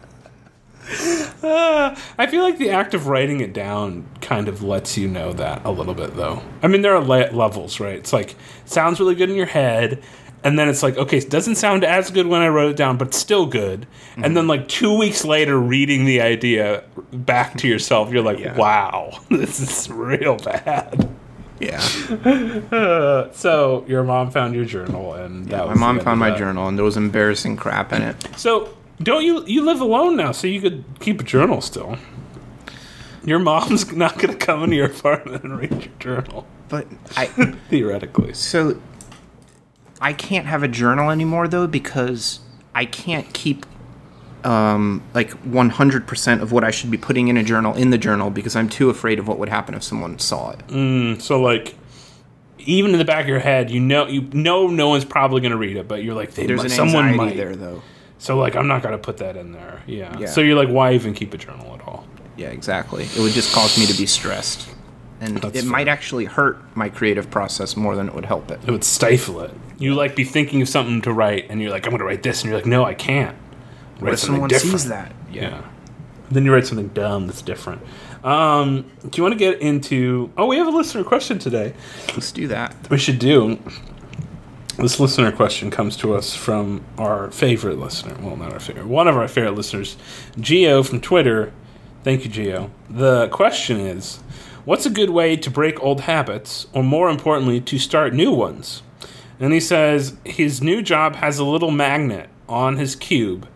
I feel like the act of writing it down kind of lets you know that a little bit, though. I mean, there are levels, right? It's like, it sounds really good in your head, and then it's like, okay, it doesn't sound as good when I wrote it down, but it's still good. Mm-hmm. And then, like, 2 weeks later, reading the idea back to yourself, you're like, wow, this is real bad. Yeah. So, your mom found your journal, and that was my mom found my journal, and there was embarrassing crap in it. So... Don't you live alone now, so you could keep a journal still. Your mom's not going to come into your apartment and read your journal. But theoretically. So I can't have a journal anymore, though, because I can't keep like 100% of what I should be putting in the journal because I'm too afraid of what would happen if someone saw it. So like, even in the back of your head, you know no one's probably going to read it, but you're like, someone might there, though. So, like, I'm not going to put that in there. Yeah. So you're like, why even keep a journal at all? Yeah, exactly. It would just cause me to be stressed. And it might actually hurt my creative process more than it would help it. It would stifle it. You, like, be thinking of something to write, and you're like, I'm going to write this. And you're like, no, I can't. What if someone sees that? Yeah. Then you write something dumb that's different. Do you want to get into... Oh, we have a listener question today. Let's do that. We should do... This listener question comes to us from our favorite listener. Well, not our favorite. One of our favorite listeners, Gio from Twitter. Thank you, Gio. The question is, what's a good way to break old habits, or more importantly, to start new ones? And he says his new job has a little magnet on his cube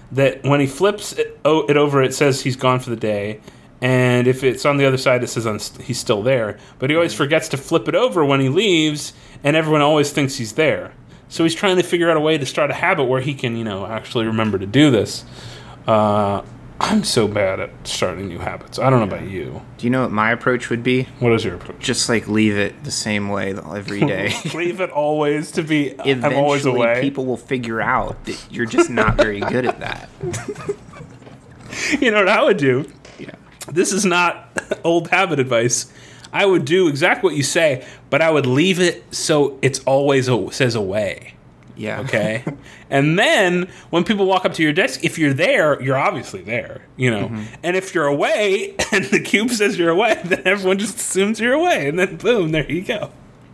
that when he flips it over, it says he's gone for the day. And if it's on the other side, it says he's still there. But he always forgets to flip it over when he leaves, and everyone always thinks he's there. So he's trying to figure out a way to start a habit where he can, actually remember to do this. I'm so bad at starting new habits. I don't know about you. Do you know what my approach would be? What is your approach? Just leave it the same way every day. Leave it always to be. Eventually, I'm always away. People will figure out that you're just not very good at that. You know what I would do? Yeah. This is not old habit advice. I would do exactly what you say, but I would leave it so it's always says away. Yeah. Okay. And then when people walk up to your desk, if you're there, you're obviously there, And if you're away and the cube says you're away, then everyone just assumes you're away. And then boom, there you go.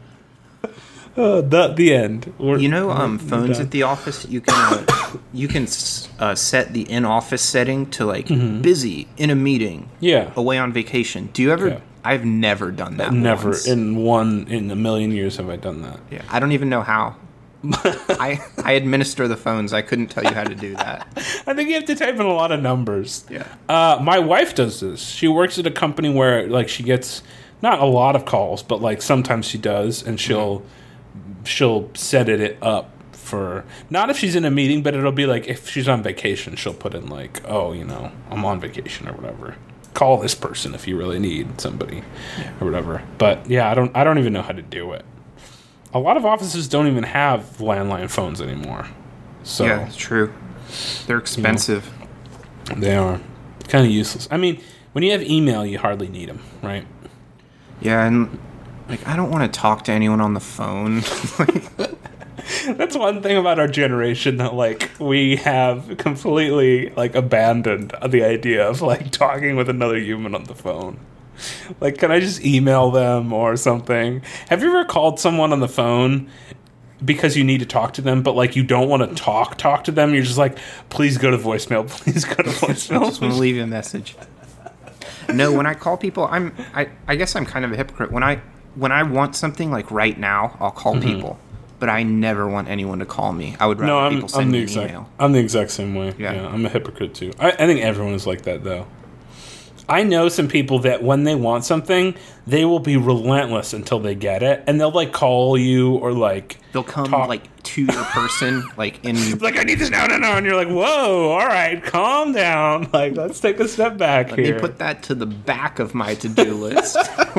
The end. Phones at the office, you can set the in-office setting to busy, in a meeting, away on vacation. Do you ever? Yeah. I've never done that. Never once. in a million years have I done that. Yeah, I don't even know how. I administer the phones. I couldn't tell you how to do that. I think you have to type in a lot of numbers. Yeah. My wife does this. She works at a company where she gets not a lot of calls, but sometimes she does, and she'll set it up for not if she's in a meeting, but it'll be if she's on vacation, she'll put in I'm on vacation or whatever. Call this person if you really need somebody or whatever. But yeah, I don't even know how to do it. A lot of offices don't even have landline phones anymore. So yeah, it's true. They're expensive. They are. Kind of useless. I mean, when you have email, you hardly need them, right? Yeah, and I don't want to talk to anyone on the phone. That's one thing about our generation that we have completely abandoned the idea of talking with another human on the phone. Can I just email them or something? Have you ever called someone on the phone because you need to talk to them, but you don't want to talk to them? You're just please go to voicemail. Please go to voicemail. I just want to leave you a message. No, when I call people, I guess I'm kind of a hypocrite. When I want something right now, I'll call people. But I never want anyone to call me. I would rather people send me an email. I'm the exact same way. Yeah, I'm a hypocrite too. I think everyone is like that though. I know some people that when they want something, they will be relentless until they get it, and they'll call you or they'll come to your person in I need this now, and you're whoa, all right, calm down, let's take a step back here. Let me put that to the back of my to-do list.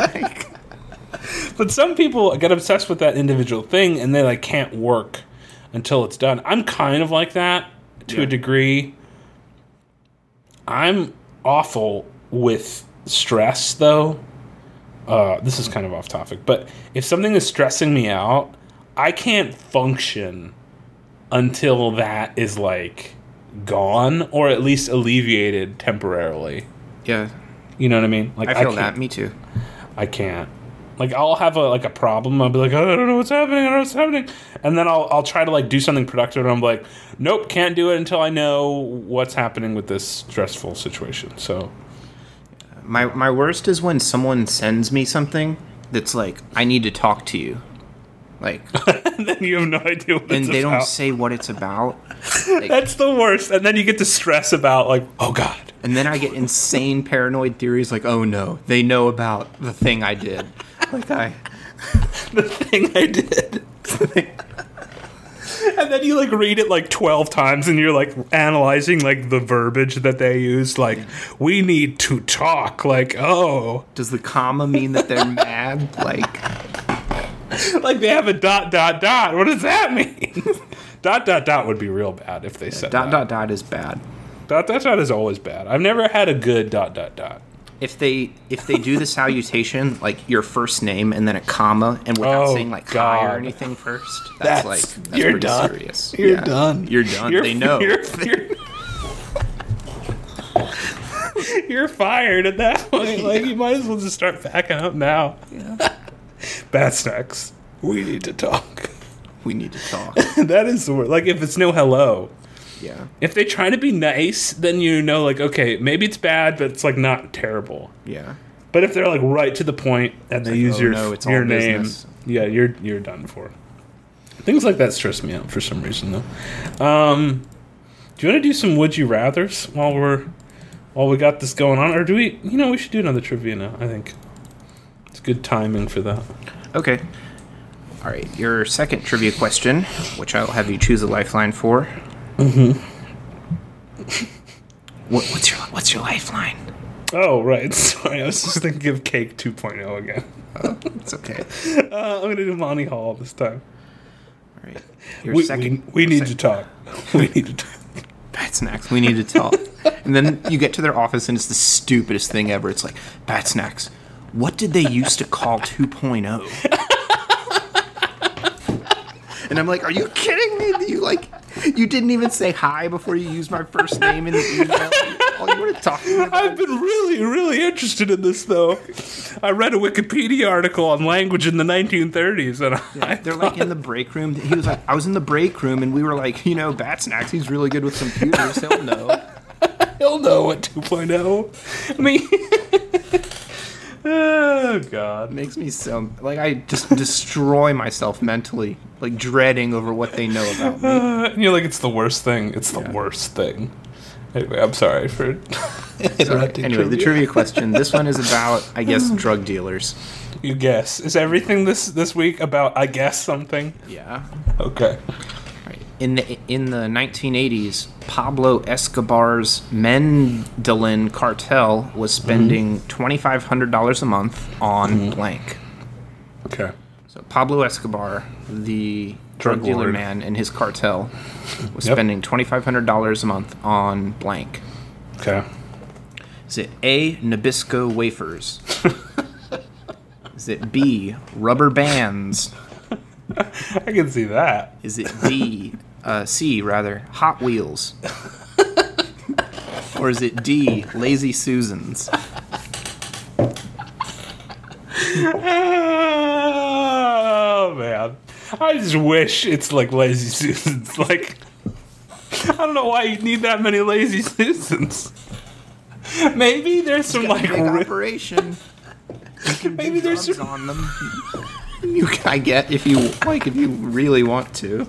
But some people get obsessed with that individual thing, and they can't work until it's done. I'm kind of like that to a degree. I'm awful with stress, though. This is kind of off topic, but if something is stressing me out, I can't function until that is gone, or at least alleviated temporarily. Yeah. You know what I mean? I feel that. Me too. I can't. I'll have a problem. I'll be I don't know what's happening. And then I'll try to do something productive, and I'm nope, can't do it until I know what's happening with this stressful situation. So my worst is when someone sends me something that's I need to talk to you. And then you have no idea what it's about. And they don't say what it's about. That's the worst. And then you get to stress about oh God. And then I get insane paranoid theories oh no, they know about the thing I did. The thing I did. And then you read it 12 times, and you're analyzing the verbiage that they use. We need to talk. Oh, does the comma mean that they're mad? They have a ... What does that mean? ... would be real bad if they said that. ... is bad. ... is always bad. I've never had a good ... If they do the salutation your first name and then a comma and without saying hi or anything first, that's you're pretty done. Serious. You're done. You're done. They know. You're fired at that point. You might as well just start backing up now. Yeah. Bad snacks. We need to talk. We need to talk. That is the word. If it's no hello. Yeah. If they try to be nice, then okay, maybe it's bad, but it's not terrible. Yeah. But if they're right to the point and they use your name, business. Yeah, you're done for. Things like that stress me out for some reason though. Do you want to do some Would You Rathers while we got this going on? Or do we, we should do another trivia now, I think. It's good timing for that. Okay. All right, your second trivia question, which I'll have you choose a lifeline for. Mm-hmm. What's your lifeline? Oh, right. Sorry, I was just thinking of Cake 2.0 again. It's okay. I'm going to do Monty Hall this time. All right. We need to talk. We need to talk. Bat Snacks, we need to talk. And then you get to their office and it's the stupidest thing ever. It's like, Bat Snacks, what did they used to call 2.0? And I'm like, are you kidding me? You didn't even say hi before you used my first name in the email. All you were talking about. I've been really, really interested in this, though. I read a Wikipedia article on language in the 1930s, and they're like in the break room. He was like, I was in the break room, and we were like, Bat Snacks, he's really good with computers. He'll know. He'll know what 2.0. I mean, oh God, makes me so like I just destroy myself mentally, like dreading over what they know about me. And you're like, it's the worst thing. It's the worst thing. Anyway, I'm sorry for interrupting. Anyway, the trivia question. This one is about, I guess, drug dealers. You guess. Is everything this week about, I guess, something? Yeah. Okay. Right. In the 1980s, Pablo Escobar's Medellin cartel was spending $2,500 a month on blank. Okay. So Pablo Escobar, the drug dealer lord man, and his cartel was spending $2,500 a month on blank. Okay. Is it A, Nabisco wafers? Is it B, rubber bands? I can see that. Is it C, Hot Wheels? Or is it D, Lazy Susans? Oh, man. I just wish it's like Lazy Susans. Like, I don't know why you need that many Lazy Susans. Maybe there's some like big operation. You can maybe there's some on them. I get if you really want to.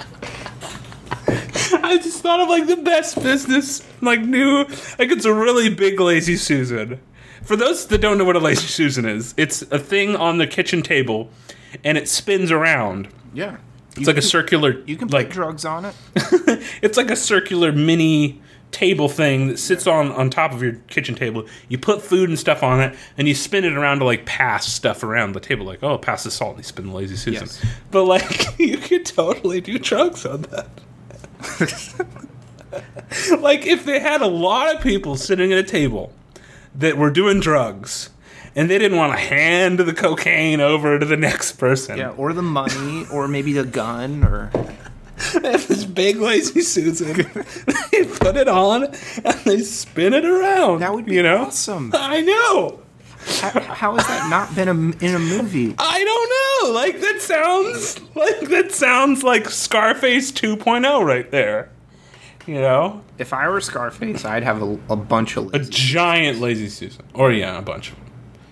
I just thought of like the best business, like it's a really big Lazy Susan. For those that don't know what a Lazy Susan is, it's a thing on the kitchen table, and it spins around. Yeah, it's like a circular. You can put drugs on it. It's like a circular mini table thing that sits on top of your kitchen table. You put food and stuff on it, and you spin it around to like pass stuff around the table. Like, oh, pass the salt. And you spin the Lazy Susan. Yes. But like, you could totally do drugs on that. Like, if they had a lot of people sitting at a table that were doing drugs, and they didn't want to hand the cocaine over to the next person. Yeah, or the money, or maybe the gun, or... They have this big Lazy Susan. They put it on, and they spin it around. That would be awesome. I know. How has that not been in a movie? I don't know. Like, that sounds like Scarface 2.0 right there. You know? If I were Scarface, I'd have a bunch of Lazy giant Lazy Susan. Or, yeah, a bunch of them.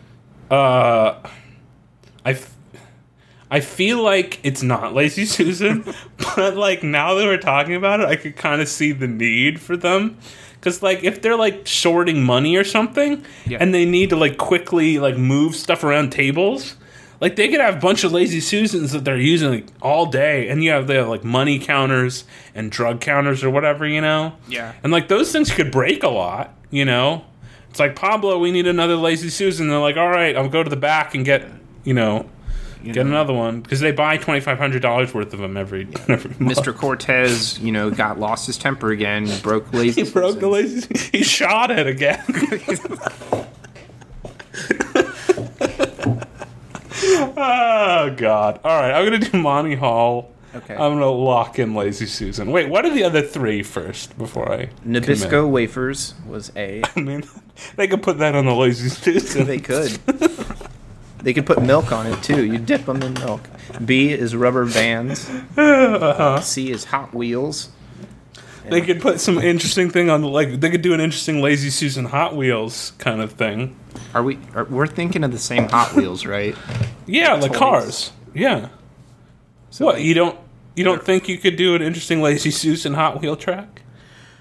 I feel like it's not Lazy Susan, but, like, now that we're talking about it, I could kind of see the need for them. Because, like, if they're, like, shorting money or something, and they need to, like, quickly, like, move stuff around tables, like, they could have a bunch of Lazy Susans that they're using, like, all day, and they have, like, money counters and drug counters or whatever, you know? Yeah. And, like, those things could break a lot, you know? It's like, Pablo, we need another Lazy Susan. They're like, all right, I'll go to the back and get another one. Because they buy $2,500 worth of them every month. Mr. Cortez, lost his temper again. He broke Lazy Susan. He broke the Lazy Susan. He shot it again. Oh, God. All right, I'm going to do Monty Hall. Okay. I'm going to lock in Lazy Susan. Wait, what are the other three first before I Nabisco wafers was A. I mean, they could put that on the Lazy Susan. They could. They could put milk on it, too. You dip them in milk. B is rubber bands. C is Hot Wheels. They could put some interesting thing on they could do an interesting Lazy Susan Hot Wheels kind of thing. We're thinking of the same Hot Wheels, right? Yeah, like cars. Yeah. So what, you don't think you could do an interesting Lazy Susan Hot Wheel track?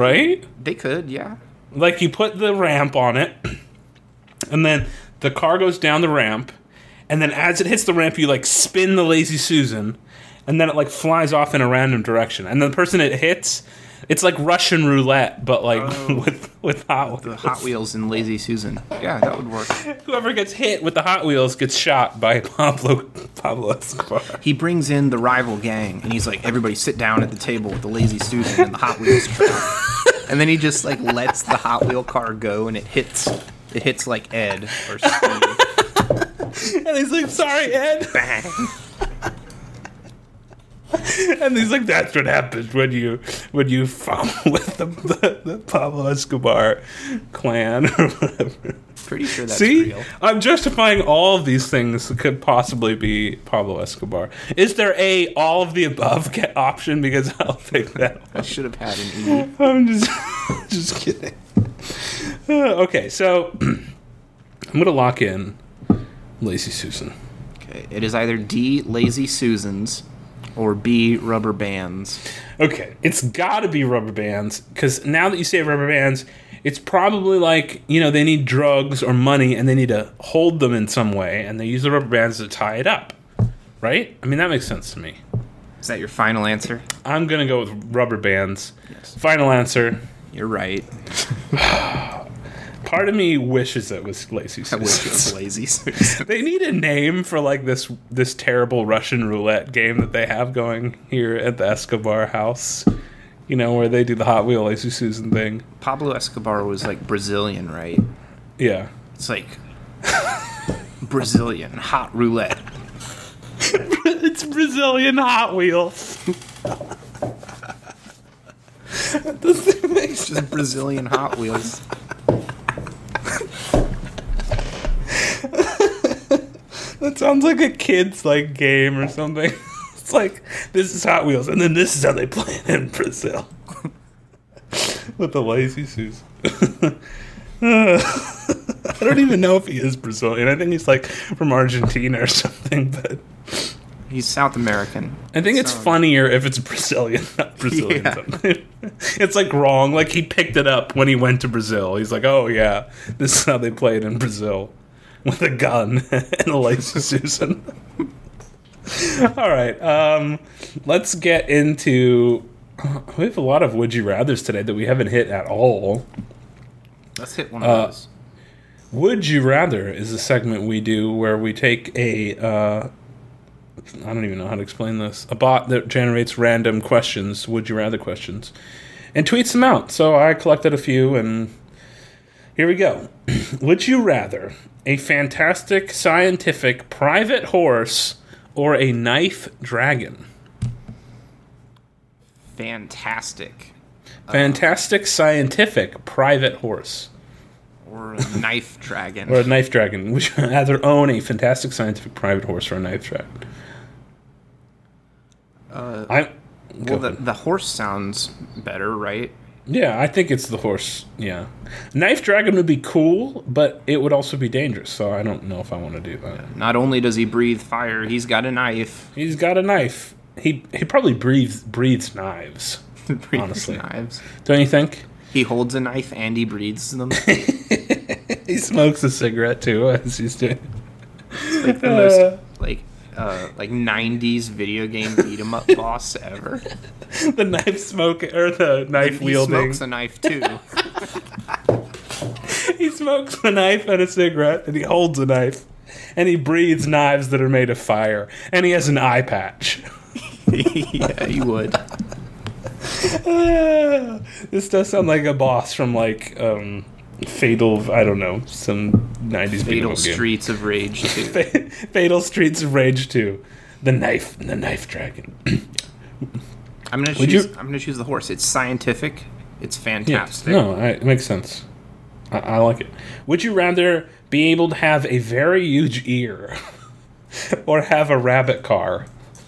right? They could, yeah. Like, you put the ramp on it, and then the car goes down the ramp, and then as it hits the ramp, you, like, spin the Lazy Susan, and then it, like, flies off in a random direction. And then the person it hits, it's like Russian roulette, but, like, with Hot Wheels. The Hot Wheels and Lazy Susan. Yeah, that would work. Whoever gets hit with the Hot Wheels gets shot by Pablo Escobar. He brings in the rival gang, and he's like, everybody sit down at the table with the Lazy Susan and the Hot Wheels truck. And then he just, like, lets the Hot Wheel car go, and it hits like Ed or Steve. And he's like, sorry, Ed. Bang. And he's like, that's what happens when you fuck with the Pablo Escobar clan or whatever. Pretty sure that's See? real. I'm justifying all of these things that could possibly be Pablo Escobar. Is there a all of the above option? Because I'll take that. I should have had an E. I'm just kidding. Okay, so I'm going to lock in Lazy Susan. Okay, it is either D, Lazy Susans, or B, rubber bands. Okay, it's got to be rubber bands, because now that you say rubber bands, it's probably like, you know, they need drugs or money, and they need to hold them in some way, and they use the rubber bands to tie it up, right? I mean, that makes sense to me. Is that your final answer? I'm going to go with rubber bands. Yes. Final answer. You're right. Part of me wishes it was Lazy I wish it Susan. was Lazy Susan. They need a name for like this terrible Russian roulette game that they have going here at the Escobar house. You know, where they do the Hot Wheel Lazy Susan thing. Pablo Escobar was like Brazilian, right? Yeah. It's like Brazilian hot roulette. It's Brazilian Hot Wheels. It's just Brazilian Hot Wheels. That sounds like a kid's like game or something. It's like, this is Hot Wheels, and then this is how they play it in Brazil. With the Lazy Susan. I don't even know if he is Brazilian. I think he's like from Argentina or something, but He's South American. I think it's funnier if it's Brazilian, not Brazilian. Yeah. It's like wrong. Like he picked it up when he went to Brazil. He's like, oh yeah, this is how they play it in Brazil. With a gun and a Lazy Susan. All right, let's get into... We have a lot of Would You Rathers today that we haven't hit at all. Let's hit one of those. Would You Rather is a segment we do where we take a... I don't even know how to explain this. A bot that generates random questions, Would You Rather questions, and tweets them out. So I collected a few, and here we go. Would you rather a fantastic scientific private horse or a knife dragon? Fantastic. Fantastic scientific private horse. Or a knife dragon. Or a knife dragon. Would you rather own a fantastic scientific private horse or a knife dragon? Well, the horse sounds better, right? Yeah, I think it's the horse. Yeah. Knife dragon would be cool, but it would also be dangerous, so I don't know if I want to do that. Not only does he breathe fire, he's got a knife. He's got a knife. He probably breathes knives. Breathes honestly. knives. Don't you think? He holds a knife and he breathes them. He smokes a cigarette too as he's doing. It's like the most like 90s video game beat 'em up boss ever. The knife smoke or the knife He wielding. smokes a knife too. He smokes a knife and a cigarette, and he holds a knife, and he breathes knives that are made of fire, and he has an eye patch. Yeah, he would. This does sound like a boss from like Fatal, I don't know, some 90s Fatal game. Streets of Rage 2. Fatal Streets of Rage 2. The knife dragon. I'm gonna choose the horse. It's scientific. It's fantastic. No, it makes sense. I like it. Would you rather be able to have a very huge ear or have a rabbit car?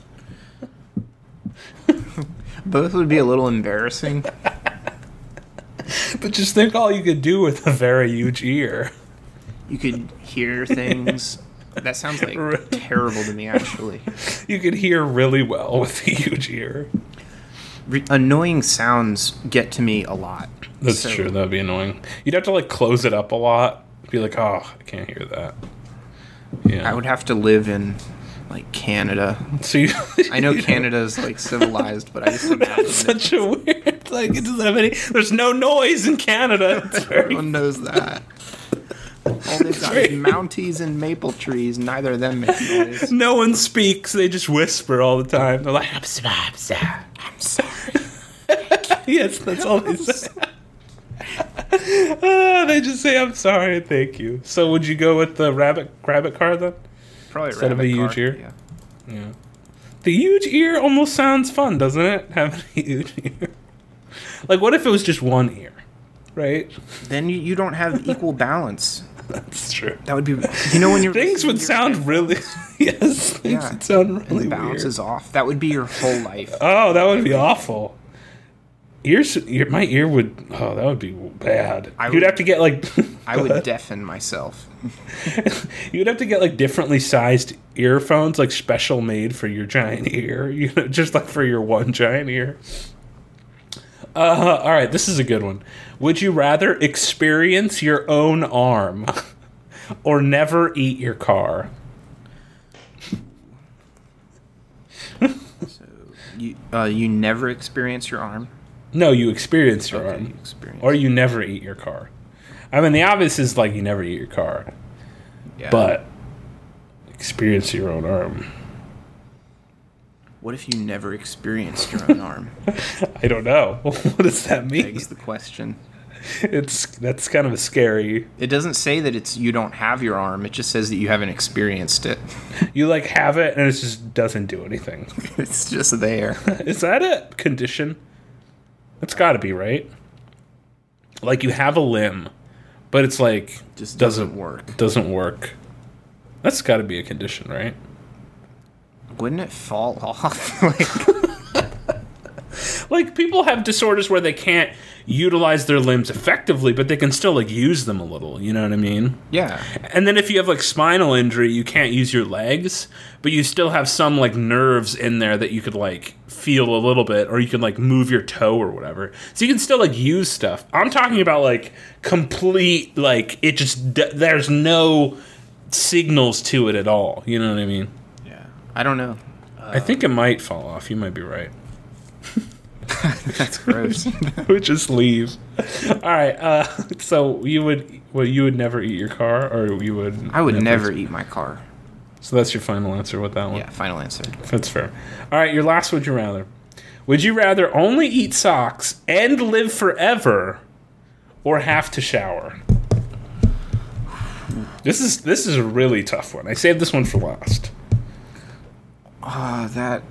Both would be a little embarrassing. But just think all you could do with a very huge ear. You could hear things. That sounds like terrible to me, actually. You could hear really well with a huge ear. Annoying sounds get to me a lot. That's true. That would be annoying. You'd have to like close it up a lot. Be like, oh, I can't hear that. Yeah. I would have to live in like Canada. So you, I know Canada's like civilized, but I just imagine that's such a weird. Like, it doesn't have any. There's no noise in Canada. It's very, everyone knows that. All they've got is Mounties and maple trees. Neither of them make noise. no one speaks. They just whisper all the time. They're like, I'm sorry. I'm sorry. Yes, that's all they say. They just say, I'm sorry, thank you. So would you go with the rabbit car then? Probably Instead of a huge car. ear? Yeah. The huge ear almost sounds fun, doesn't it? Having a huge ear. Like, what if it was just one ear? Right? Then you don't have equal balance. That's true. That would be, when you're things would sound really, yes, things would sound really and the balance weird. is off. That would be your whole life. Oh, that would be awful. My ear would. Oh, that would be bad. You'd have to get like. I would deafen myself. You'd have to get like differently sized earphones, like special made for your giant ear. Just like for your one giant ear. All right, this is a good one. Would you rather experience your own arm or never eat your car? So you never experience your arm? No, you experience your arm. You experience. Or you never eat your car. I mean, the obvious is like you never eat your car. Yeah. But experience your own arm. What if you never experienced your own arm? I don't know. What does that mean? Begs the question. That's kind of a scary. It doesn't say that you don't have your arm. It just says that you haven't experienced it. You like have it and it just doesn't do anything. It's just there. Is that a condition? That's got to be, right? Like you have a limb, but it's like Just doesn't work. Doesn't work. That's got to be a condition, right? Wouldn't it fall off? Like people have disorders where they can't utilize their limbs effectively, but they can still like use them a little. You know what I mean? Yeah. And then if you have like spinal injury, you can't use your legs, but you still have some like nerves in there that you could like feel a little bit, or you can like move your toe or whatever. So you can still like use stuff. I'm talking about like complete like it just there's no signals to it at all. You know what I mean? Yeah. I don't know. I think it might fall off. You might be right. That's gross. We just leave. All right. So you would never eat your car, or you would? I would never eat my car. So that's your final answer with that one. Yeah, final answer. That's fair. All right, your last. Would you rather? Would you rather only eat socks and live forever, or have to shower? This is a really tough one. I saved this one for last. That.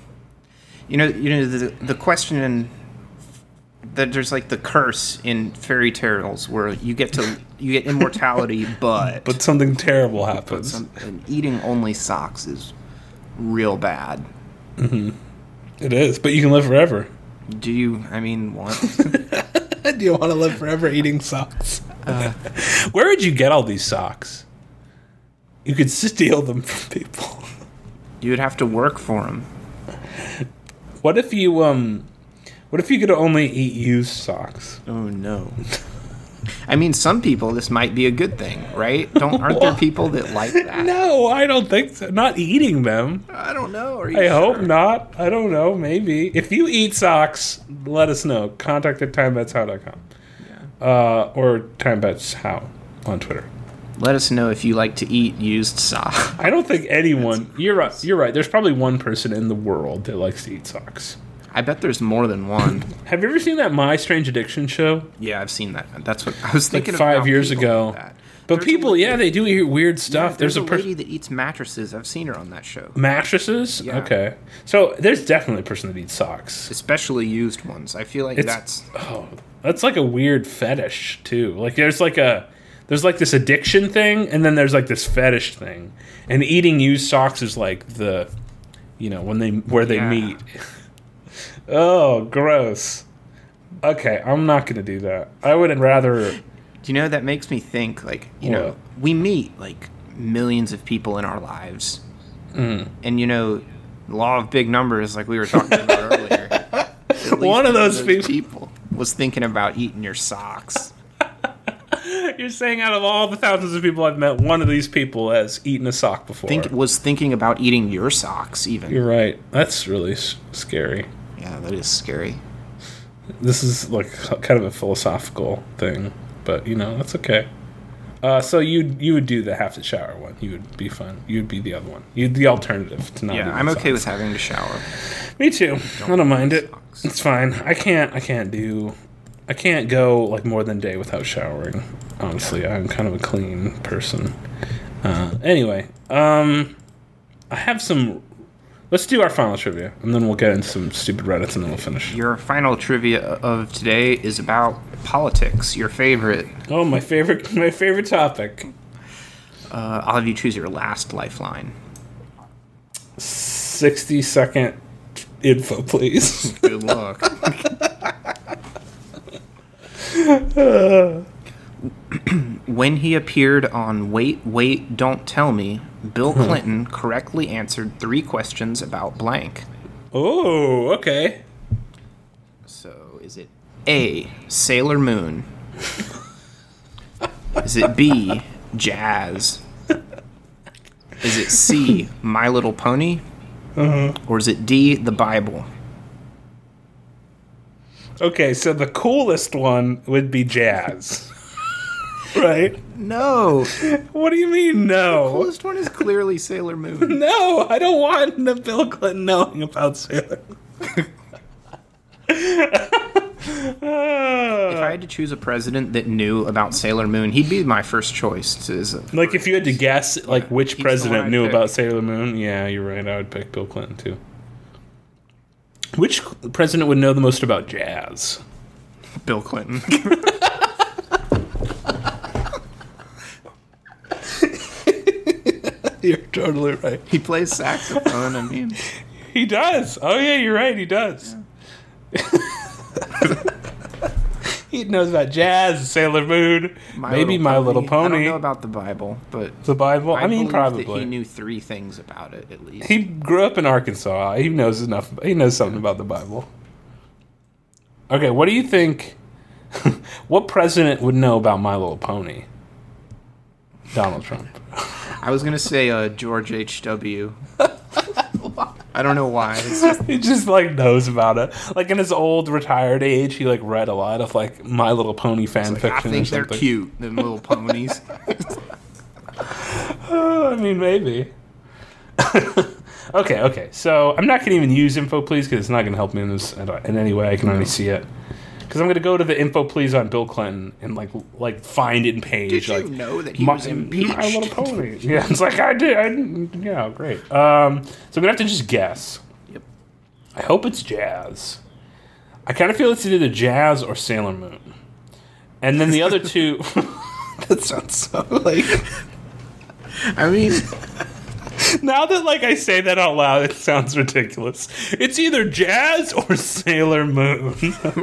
The question in that there's like the curse in fairy tales where you get immortality, but something terrible happens. And eating only socks is real bad. Mm-hmm. It is, but you can live forever. Do you? I mean, what? Do you want to live forever eating socks? Where would you get all these socks? You could steal them from people. You would have to work for them. What if you could only eat used socks? Oh no. I mean, some people this might be a good thing, right? Aren't there people that like that? No, I don't think so. Not eating them. I don't know. I hope not. I don't know. Maybe. If you eat socks, let us know. Contact at timebetshow.com. Yeah. Or timebetshow on Twitter. Let us know if you like to eat used socks. I don't think anyone... You're right. You're right. There's probably one person in the world that likes to eat socks. I bet there's more than one. Have you ever seen that My Strange Addiction show? Yeah, I've seen that. That's what I was thinking. Like 5 years ago. But people, they do eat weird stuff. Yeah, there's a lady that eats mattresses. I've seen her on that show. Mattresses? Yeah. Okay. So there's definitely a person that eats socks. Especially used ones. I feel like that's like a weird fetish too. Like there's like this addiction thing, and then there's like this fetish thing. And eating used socks is like the, where they meet. Oh, gross. Okay, I'm not going to do that. I would rather... Do you know, that makes me think, like, we meet, like, millions of people in our lives. Mm. And, the law of big numbers, like we were talking about earlier, least one of those people was thinking about eating your socks. You're saying out of all the thousands of people I've met, one of these people has eaten a sock before. Was thinking about eating your socks, even. You're right. That's really scary. Yeah, that is scary. This is like kind of a philosophical thing, but that's okay. So you would do the have to shower one. You would be fun. You would be the other one. You'd the alternative to not. Yeah, doing I'm okay socks. with having to shower. Me too. I don't mind it. It's fine. I can't go like more than a day without showering. Honestly, I'm kind of a clean person. Anyway, I have some. Let's do our final trivia, and then we'll get into some stupid Reddits, and then we'll finish. Your final trivia of today is about politics. Your favorite. Oh, my favorite topic. I'll have you choose your last lifeline. 60-second info, please. Good luck. When he appeared on Wait, Wait, Don't Tell Me, Bill Clinton correctly answered 3 questions about blank. Oh, okay. So, is it A, Sailor Moon? Is it B, Jazz? Is it C, My Little Pony? Or is it D, the Bible? Okay, so the coolest one would be Jazz. Right? No. What do you mean, no? The coolest one is clearly Sailor Moon. No, I don't want the Bill Clinton knowing about Sailor Moon. If I had to choose a president that knew about Sailor Moon, he'd be my first choice. Like, if you had to guess, like, which he's president the one I'd knew pick. about Sailor Moon, yeah, you're right, I would pick Bill Clinton, too. Which president would know the most about jazz? Bill Clinton. You're totally right. He plays saxophone, I mean. He does. Oh, yeah, you're right, he does. He knows about jazz, Sailor Moon, maybe My Little Pony. I don't know about the Bible, but The Bible? I mean, believe probably. that he knew 3 things about it, at least. He grew up in Arkansas. He knows enough. He knows something about the Bible. Okay, what do you think? What president would know about My Little Pony? Donald Trump. I was going to say George H.W. I don't know why. It's just, He just like knows about it. Like in his old retired age, he like read a lot of like My Little Pony fan like, I fiction. think or they're something. cute, them little ponies. I mean, maybe. Okay. So I'm not going to even use info, please, because it's not going to help me in this in any way. I can only see it. Because I'm going to go to the info, please, on Bill Clinton and like find it in page. Did you like, know that he was impeached? My Little Pony. Yeah, it's like I did. Yeah, great. So I'm gonna have to just guess. Yep. I hope it's jazz. I kind of feel it's either Jazz or Sailor Moon. And then the other two. That sounds so like. I mean, Now that like I say that out loud, it sounds ridiculous. It's either Jazz or Sailor Moon.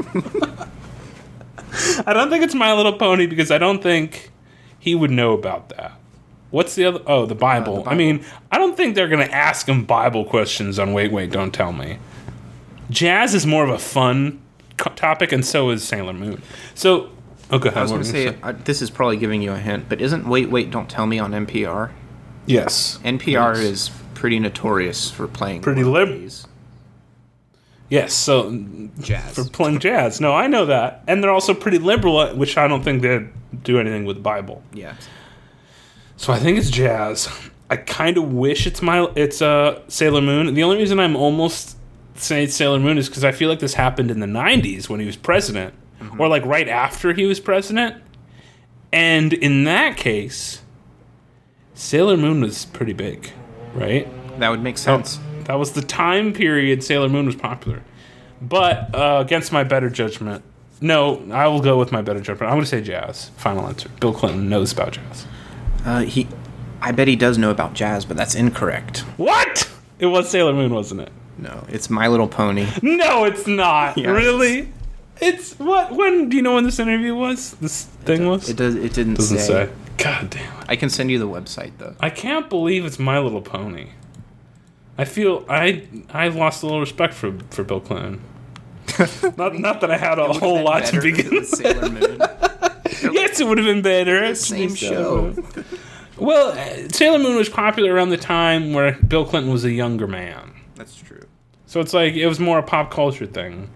I don't think it's My Little Pony because I don't think he would know about that. What's the other? Oh, the Bible. The Bible. I mean, I don't think they're going to ask him Bible questions on Wait, Wait, Don't Tell Me. Jazz is more of a fun topic, and so is Sailor Moon. So, go ahead. I was What going to were you say, gonna this is probably giving you a hint, but isn't Wait, Wait, Don't Tell Me on NPR? Yes. NPR Yes. is pretty notorious for playing Pretty one of lib- these. Yes, so Jazz. for playing jazz. No, I know that. And they're also pretty liberal, which I don't think they do anything with the Bible. Yeah. So I think it's jazz. I kind of wish it's Sailor Moon. The only reason I'm almost saying Sailor Moon is because I feel like this happened in the 90s when he was president. Mm-hmm. Or like right after he was president. And in that case, Sailor Moon was pretty big, right? That would make sense. That was the time period Sailor Moon was popular. But against my better judgment, no, I will go with my better judgment. I'm going to say jazz. Final answer. Bill Clinton knows about jazz. I bet he does know about jazz, but that's incorrect. What? It was Sailor Moon, wasn't it? No, it's My Little Pony. No, it's not. Yes. Really? It's what? When do you know when this interview was? This thing was? It didn't Doesn't say. say. God damn it! I can send you the website though. I can't believe it's My Little Pony. I feel I lost a little respect for Bill Clinton. Not that I had a whole lot to begin with. Sailor Moon. Yes, it would have been better. Same show. Well, Sailor Moon was popular around the time where Bill Clinton was a younger man. That's true. So it's like, it was more a pop culture thing.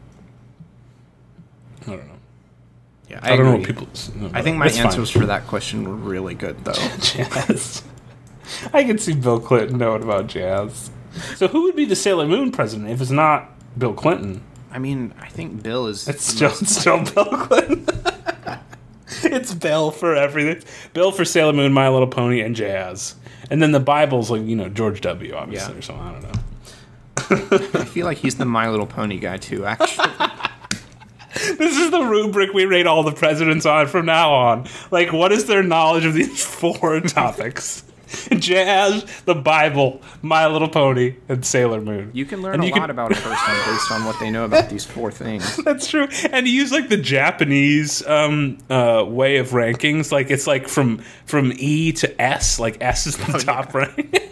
I don't know. Yeah, I don't know what people... No, I think my it's fine. answers for that question were really good, though. Jazz. I can see Bill Clinton knowing about jazz. So who would be the Sailor Moon president if it's not Bill Clinton? I mean, I think Bill is... It's still Bill Clinton. It's Bill for everything. Bill for Sailor Moon, My Little Pony, and jazz. And then the Bible's like, George W., obviously, or something. I don't know. I feel like he's the My Little Pony guy, too, actually. This is the rubric we rate all the presidents on from now on. Like, what is their knowledge of these 4 topics? Jazz, the Bible, My Little Pony, and Sailor Moon. You can learn a lot about a person based on what they know about these 4 things. That's true. And you use like the Japanese way of rankings. Like it's like from E to S. Like S is the top rank.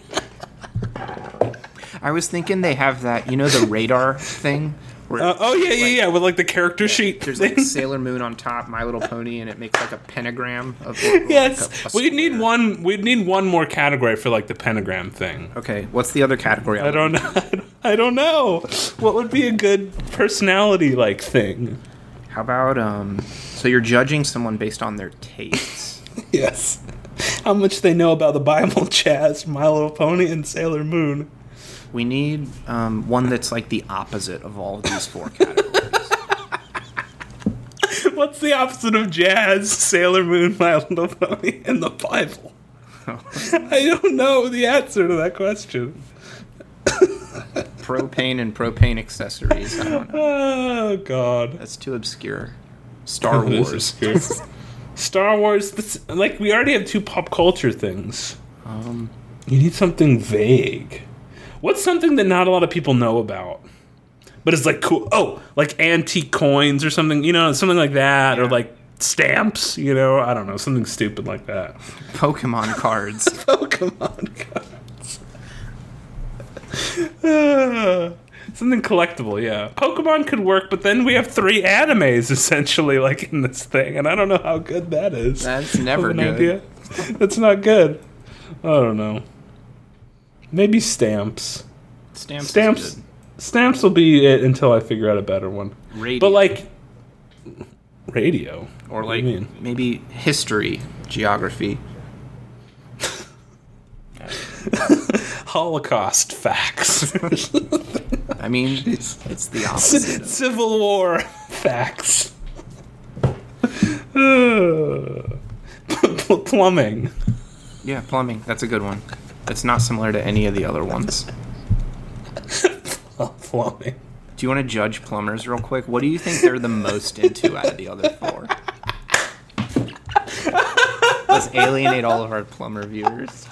I was thinking they have that, the radar thing. Where yeah, with like the character sheet. There's thing. like Sailor Moon on top, My Little Pony, and it makes like a pentagram of yes. We'd need one more category for like the pentagram thing. Okay, what's the other category? I don't know. I don't know. What would be a good personality like thing? How about so you're judging someone based on their tastes. Yes. How much they know about the Bible, jazz, My Little Pony, and Sailor Moon. We need one that's like the opposite of all of these 4 categories. What's the opposite of jazz, Sailor Moon, My Little Pony, and the Bible? I don't know the answer to that question. Propane and propane accessories. I don't know. Oh, God. That's too obscure. Star Wars. Star Wars, like, we already have 2 pop culture things. You need something vague. What's something that not a lot of people know about, but it's like cool? Oh, like antique coins or something, something like that, or like stamps, I don't know, something stupid like that. Pokemon cards. Pokemon cards. Something collectible, yeah. Pokemon could work, but then we have 3 animes essentially, like in this thing, and I don't know how good that is. That's never good. Idea. That's not good. I don't know. Maybe stamps. Stamps will be it until I figure out a better one. Radio. But like radio. Or What like do you mean? maybe history, geography. Holocaust facts. I mean, it's the opposite. Civil War facts. Plumbing. Yeah, plumbing. That's a good one. It's not similar to any of the other ones. Plumbing. Do you want to judge plumbers real quick? What do you think they're the most into out of the other 4? Let's alienate all of our plumber viewers.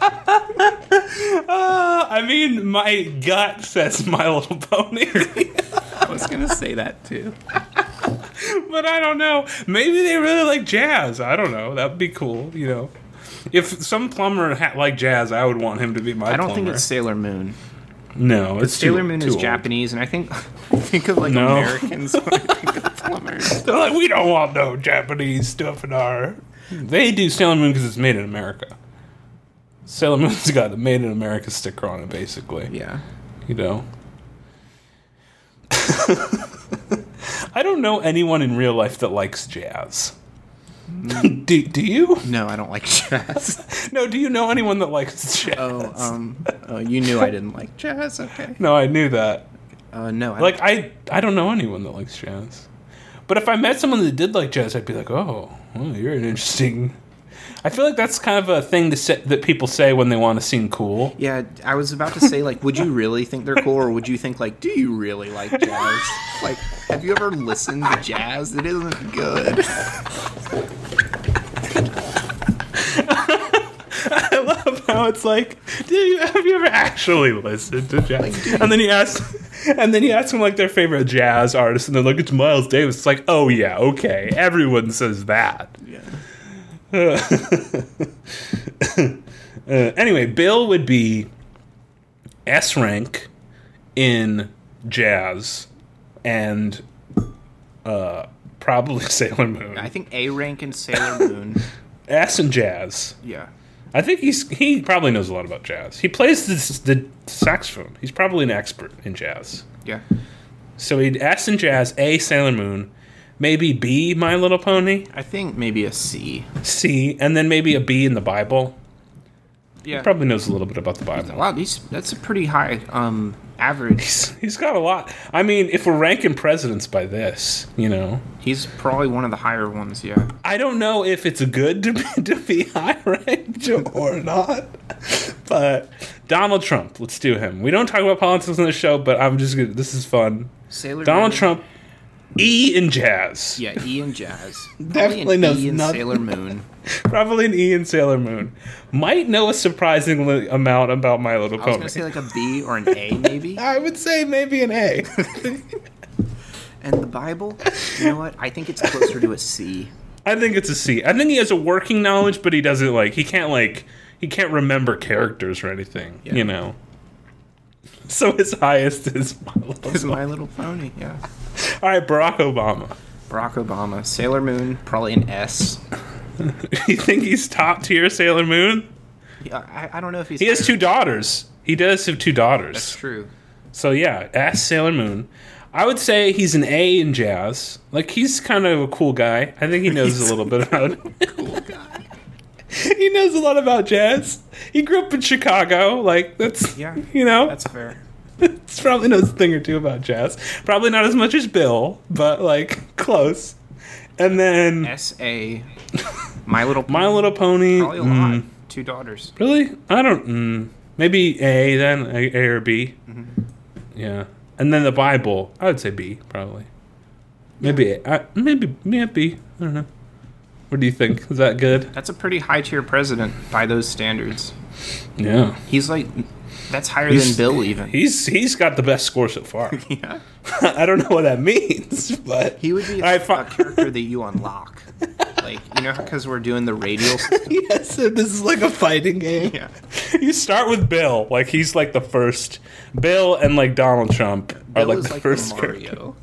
I mean, my gut says My Little Pony. I was going to say that too. But I don't know. Maybe they really like jazz. I don't know. That would be cool, If some plumber liked jazz, I would want him to be my plumber. I don't think it's Sailor Moon. No, it's Sailor Moon is old. Japanese, and I think of like No. Americans when I think of plumbers. They're like, we don't want no Japanese stuff in our... They do Sailor Moon because it's made in America. Sailor Moon's got the Made in America sticker on it, basically. Yeah. I don't know anyone in real life that likes jazz. Do you? No, I don't like jazz. No, do you know anyone that likes jazz? Oh, you knew I didn't like jazz? Okay. No, I knew that. No. I don't know anyone that likes jazz. But if I met someone that did like jazz, I'd be like, oh, well, you're an interesting... I feel like that's kind of a thing that people say when they want to seem cool. Yeah, I was about to say, like, would you really think they're cool, or would you think, like, do you really like jazz? Like, have you ever listened to jazz? It isn't good. I love how it's like, have you ever actually listened to jazz? And then you ask them like their favorite jazz artist, and they're like, it's Miles Davis. It's like, oh yeah, okay, everyone says that. Yeah. Anyway, Bill would be S rank in jazz. and probably Sailor Moon. I think A rank and Sailor Moon. S and Jazz. Yeah. I think he probably knows a lot about jazz. He plays the saxophone. He's probably an expert in jazz. Yeah. So he'd S and Jazz, A Sailor Moon, maybe B My Little Pony, I think maybe a C. C, and then maybe a B in the Bible. Yeah. Probably knows a little bit about the Bible. Wow, that's a pretty high average. He's got a lot. I mean, if we're ranking presidents by this, He's probably one of the higher ones, yeah. I don't know if it's good to be high ranked or not. But Donald Trump, let's do him. We don't talk about politics on the show, but I'm just gonna, this is fun. Sailor Donald Moon. Trump, E in Jazz. Yeah, E and Jazz. Definitely an knows E in nothing. Sailor Moon. Probably an E in Sailor Moon. Might know a surprising amount about My Little I was Pony. gonna say like a B or an A maybe. I would say maybe an A. And the Bible, you know what? I think it's closer to a C. I think it's a C. I think he has a working knowledge, but he doesn't he can't remember characters or anything, Yeah. So his highest is My Little It's Pony. My Little Pony, yeah. All right, Barack Obama. Barack Obama, Sailor Moon, probably an S. You think he's top tier Sailor Moon? Yeah, I don't know if he's. He has 2 daughters. He does have 2 daughters. That's true. So yeah, S Sailor Moon. I would say he's an A in jazz. He's kind of a cool guy. I think he knows a little bit about Cool guy. He knows a lot about jazz. He grew up in Chicago. That's Yeah, that's that's fair. it's probably knows a thing or two about jazz. Probably not as much as Bill, but close. And then S.A. My Little Pony. My Little Pony. Probably a lot. 2 daughters. Really? I don't. Maybe A then, A or B. Mm-hmm. Yeah, and then the Bible. I would say B probably. Maybe A. Maybe B. I don't know. What do you think? Is that good? That's a pretty high tier president by those standards. Yeah. He's that's higher than Bill even. He's got the best score so far. Yeah. I don't know what that means, but He would be All right, a character that you unlock. Because we're doing the radial system. Yes, so this is like a fighting game. Yeah. You start with Bill, he's the first. Bill and Donald Trump are Bill is the first. the Mario.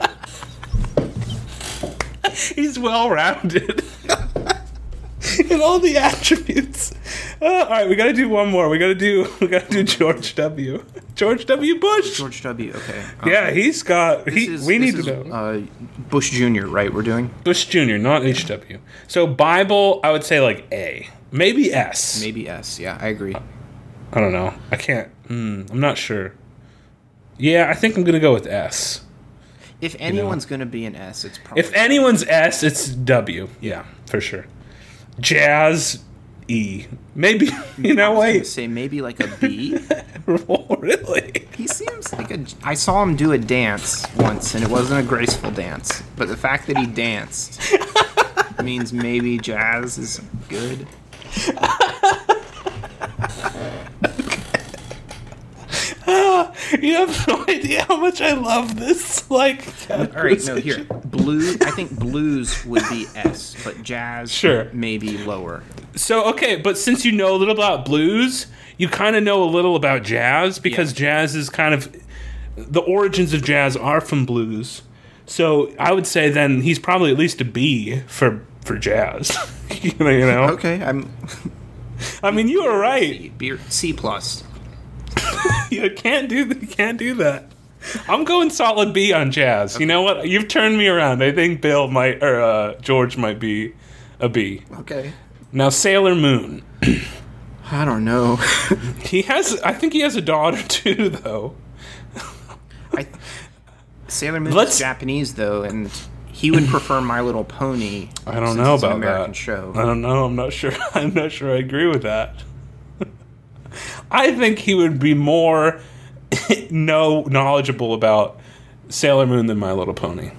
He's well rounded in all the attributes. All right, we gotta do one more. We gotta do George W. George W. Bush. George W. Okay. Yeah, he's got. We need to know. Bush Jr. Right? We're doing Bush Jr., not HW. So Bible, I would say A, maybe S. maybe S. Yeah, I agree. I don't know. I can't. I'm not sure. Yeah, I think I'm gonna go with S. If anyone's gonna be an S, it's probably. If anyone's S, it's W. Yeah, for sure. Jazz, E. Maybe. I was gonna Wait. say maybe a B. Really? He seems like I saw him do a dance once, and it wasn't a graceful dance. But the fact that he danced means maybe jazz is good. You have no idea how much I love this. All right, no, here. I think blues would be S, but jazz Sure. maybe lower. So, okay, but since you know a little about blues, you kind of know a little about jazz because jazz is kind of the origins of jazz are from blues. So I would say then he's probably at least a B for jazz. you know. Okay, I mean, you were right. C plus. You can't do that. I'm going solid B on jazz. Okay. You know what? You've turned me around. I think George might be a B. Okay. Now Sailor Moon. I don't know. I think he has a daughter too, though. Sailor Moon is Japanese though, and he would prefer My Little Pony. I don't know about an American that. Show. I don't know. I'm not sure. I'm not sure I agree with that. I think he would be more knowledgeable about Sailor Moon than My Little Pony.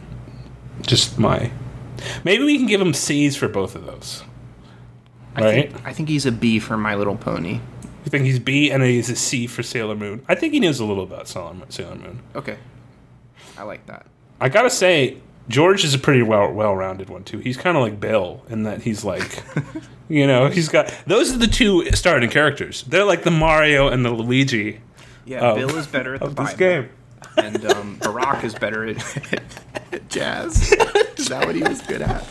Maybe we can give him C's for both of those. Right? I think he's a B for My Little Pony. You think he's B and he's a C for Sailor Moon? I think he knows a little about Sailor Moon. Okay. I like that. I gotta say, George is a pretty well-rounded one too. He's kind of like Bill in that he's he's got those are the 2 starting characters. They're like the Mario and the Luigi. Yeah, Bill is better at the of Bible. this game. And Barack is better at jazz. Is that what he was good at?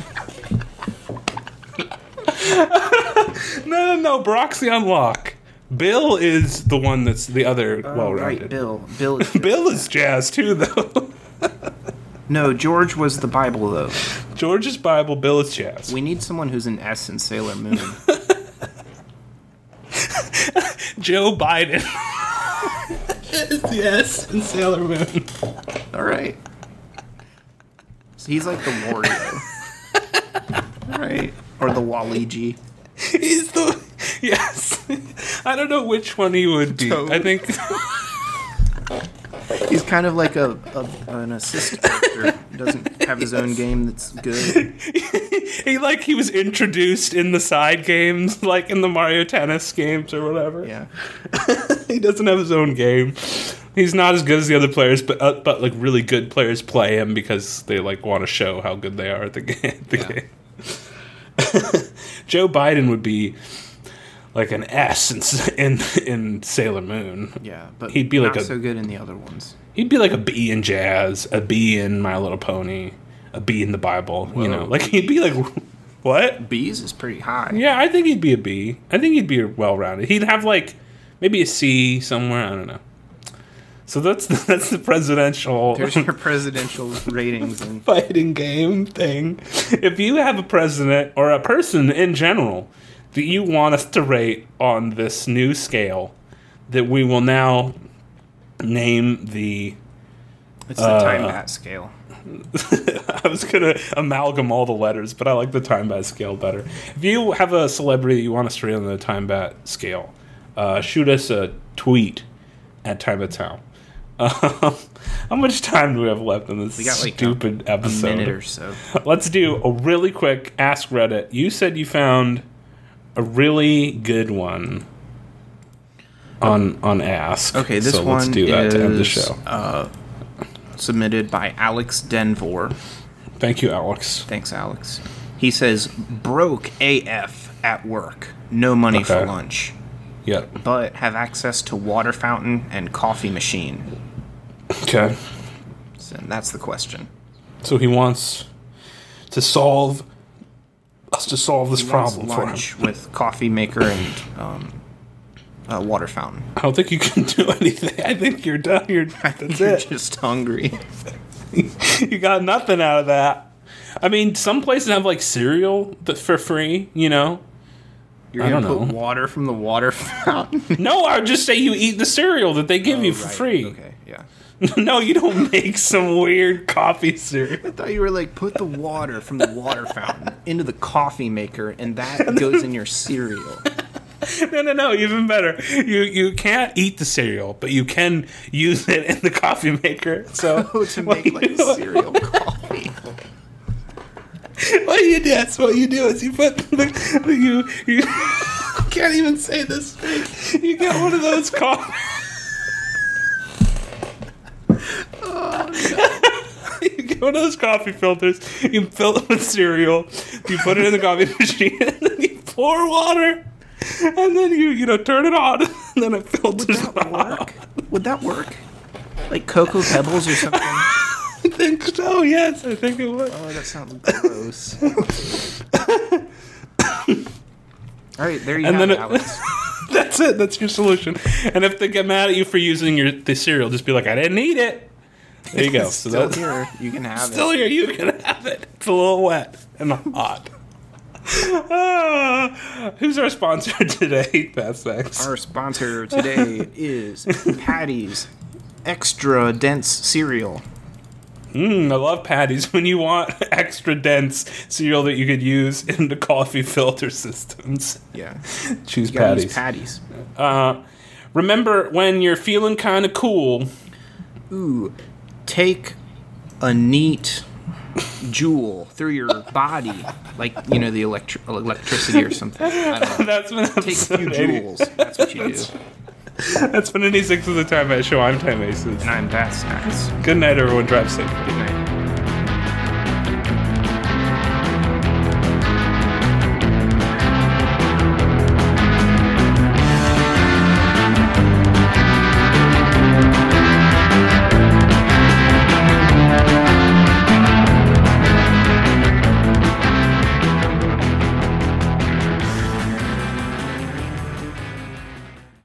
No. Barack's the unlock. Bill is the one that's the other well-rounded. Right, Bill. Bill is Bill is jazz too, though. No, George was the Bible, though. George is Bible, Bill is jazz. We need someone who's an S in Sailor Moon. Joe Biden is the S in Sailor Moon. All right. So he's like the Wario. All right. Or the Waluigi. He's the... Yes. I don't know which one he would be. Toad. I think... He's kind of like an assist character. Doesn't have his own game that's good. he was introduced in the side games, like in the Mario Tennis games or whatever. Yeah. He doesn't have his own game. He's not as good as the other players, but like really good players play him because they like want to show how good they are at the game. Game. Joe Biden would be like an S in Sailor Moon. Yeah, but he'd be like not so good in the other ones. He'd be like a B in jazz, a B in My Little Pony, a B in the Bible. Whoa. You know, like he'd be like, what? B's is pretty high. Yeah, I think he'd be a B. I think he'd be well-rounded. He'd have like maybe a C somewhere. I don't know. So that's the presidential. There's your presidential ratings and fighting game thing. If you have a president or a person in general that you want us to rate on this new scale, that we will now name the... It's the time bat scale. I was going to amalgam all the letters, but I like the time bat scale better. If you have a celebrity that you want us to rate on the time bat scale, shoot us a tweet at Time at Town. How much time do we have left in this stupid episode? A minute or so. Let's do a really quick Ask Reddit. You said you found a really good one on Ask. Okay, this so one let's do that to end the show. Submitted by Alex Denvor. Thank you, Alex. Thanks, Alex. He says, broke AF at work. No money for lunch. Yep. But have access to water fountain and coffee machine. Okay. So that's the question. So he wants to solve this problem for him. Lunch with coffee maker and water fountain. I don't think you can do anything. I think you're done. You're Just hungry. You got nothing out of that. I mean, some places have like cereal for free, you know? You're going to put water from the water fountain? No, I would just say you eat the cereal that they give you for free. Okay, yeah. No, you don't make some weird coffee cereal. I thought you were like, put the water from the water fountain into the coffee maker, and that goes in your cereal. No, even better. You can't eat the cereal, but you can use it in the coffee maker. So to make like cereal coffee. What you do is you put you can't even say this. You get one of those coffee. You get one of those coffee filters. You fill it with cereal. You put it in the coffee machine, and then you pour water. And then you turn it on, and then it filters out. Would that work? Like Cocoa Pebbles or something? I think so, yes. I think it would. Oh, that sounds gross. All right, there you have it, Alex. That's it. That's your solution. And if they get mad at you for using the cereal, just be like, I didn't eat it. There you go. It's still here. You can have it. Still here. You can have it. It's a little wet and hot. Who's our sponsor today, Fastbacks? Our sponsor today is Patty's Extra Dense Cereal. I love Patty's. When you want extra dense cereal that you could use in the coffee filter systems. Yeah. Choose Patty's. Use Patty's. Remember, when you're feeling kind of cool... Ooh, take a neat jewel through your body, like the electricity or something. I don't know. That's been take a few jewels. That's what you do. That's been 86 of the Time Ace Show. I'm Time Aces. And I'm Bat Snacks. Good night, everyone. Drive safe. Good night.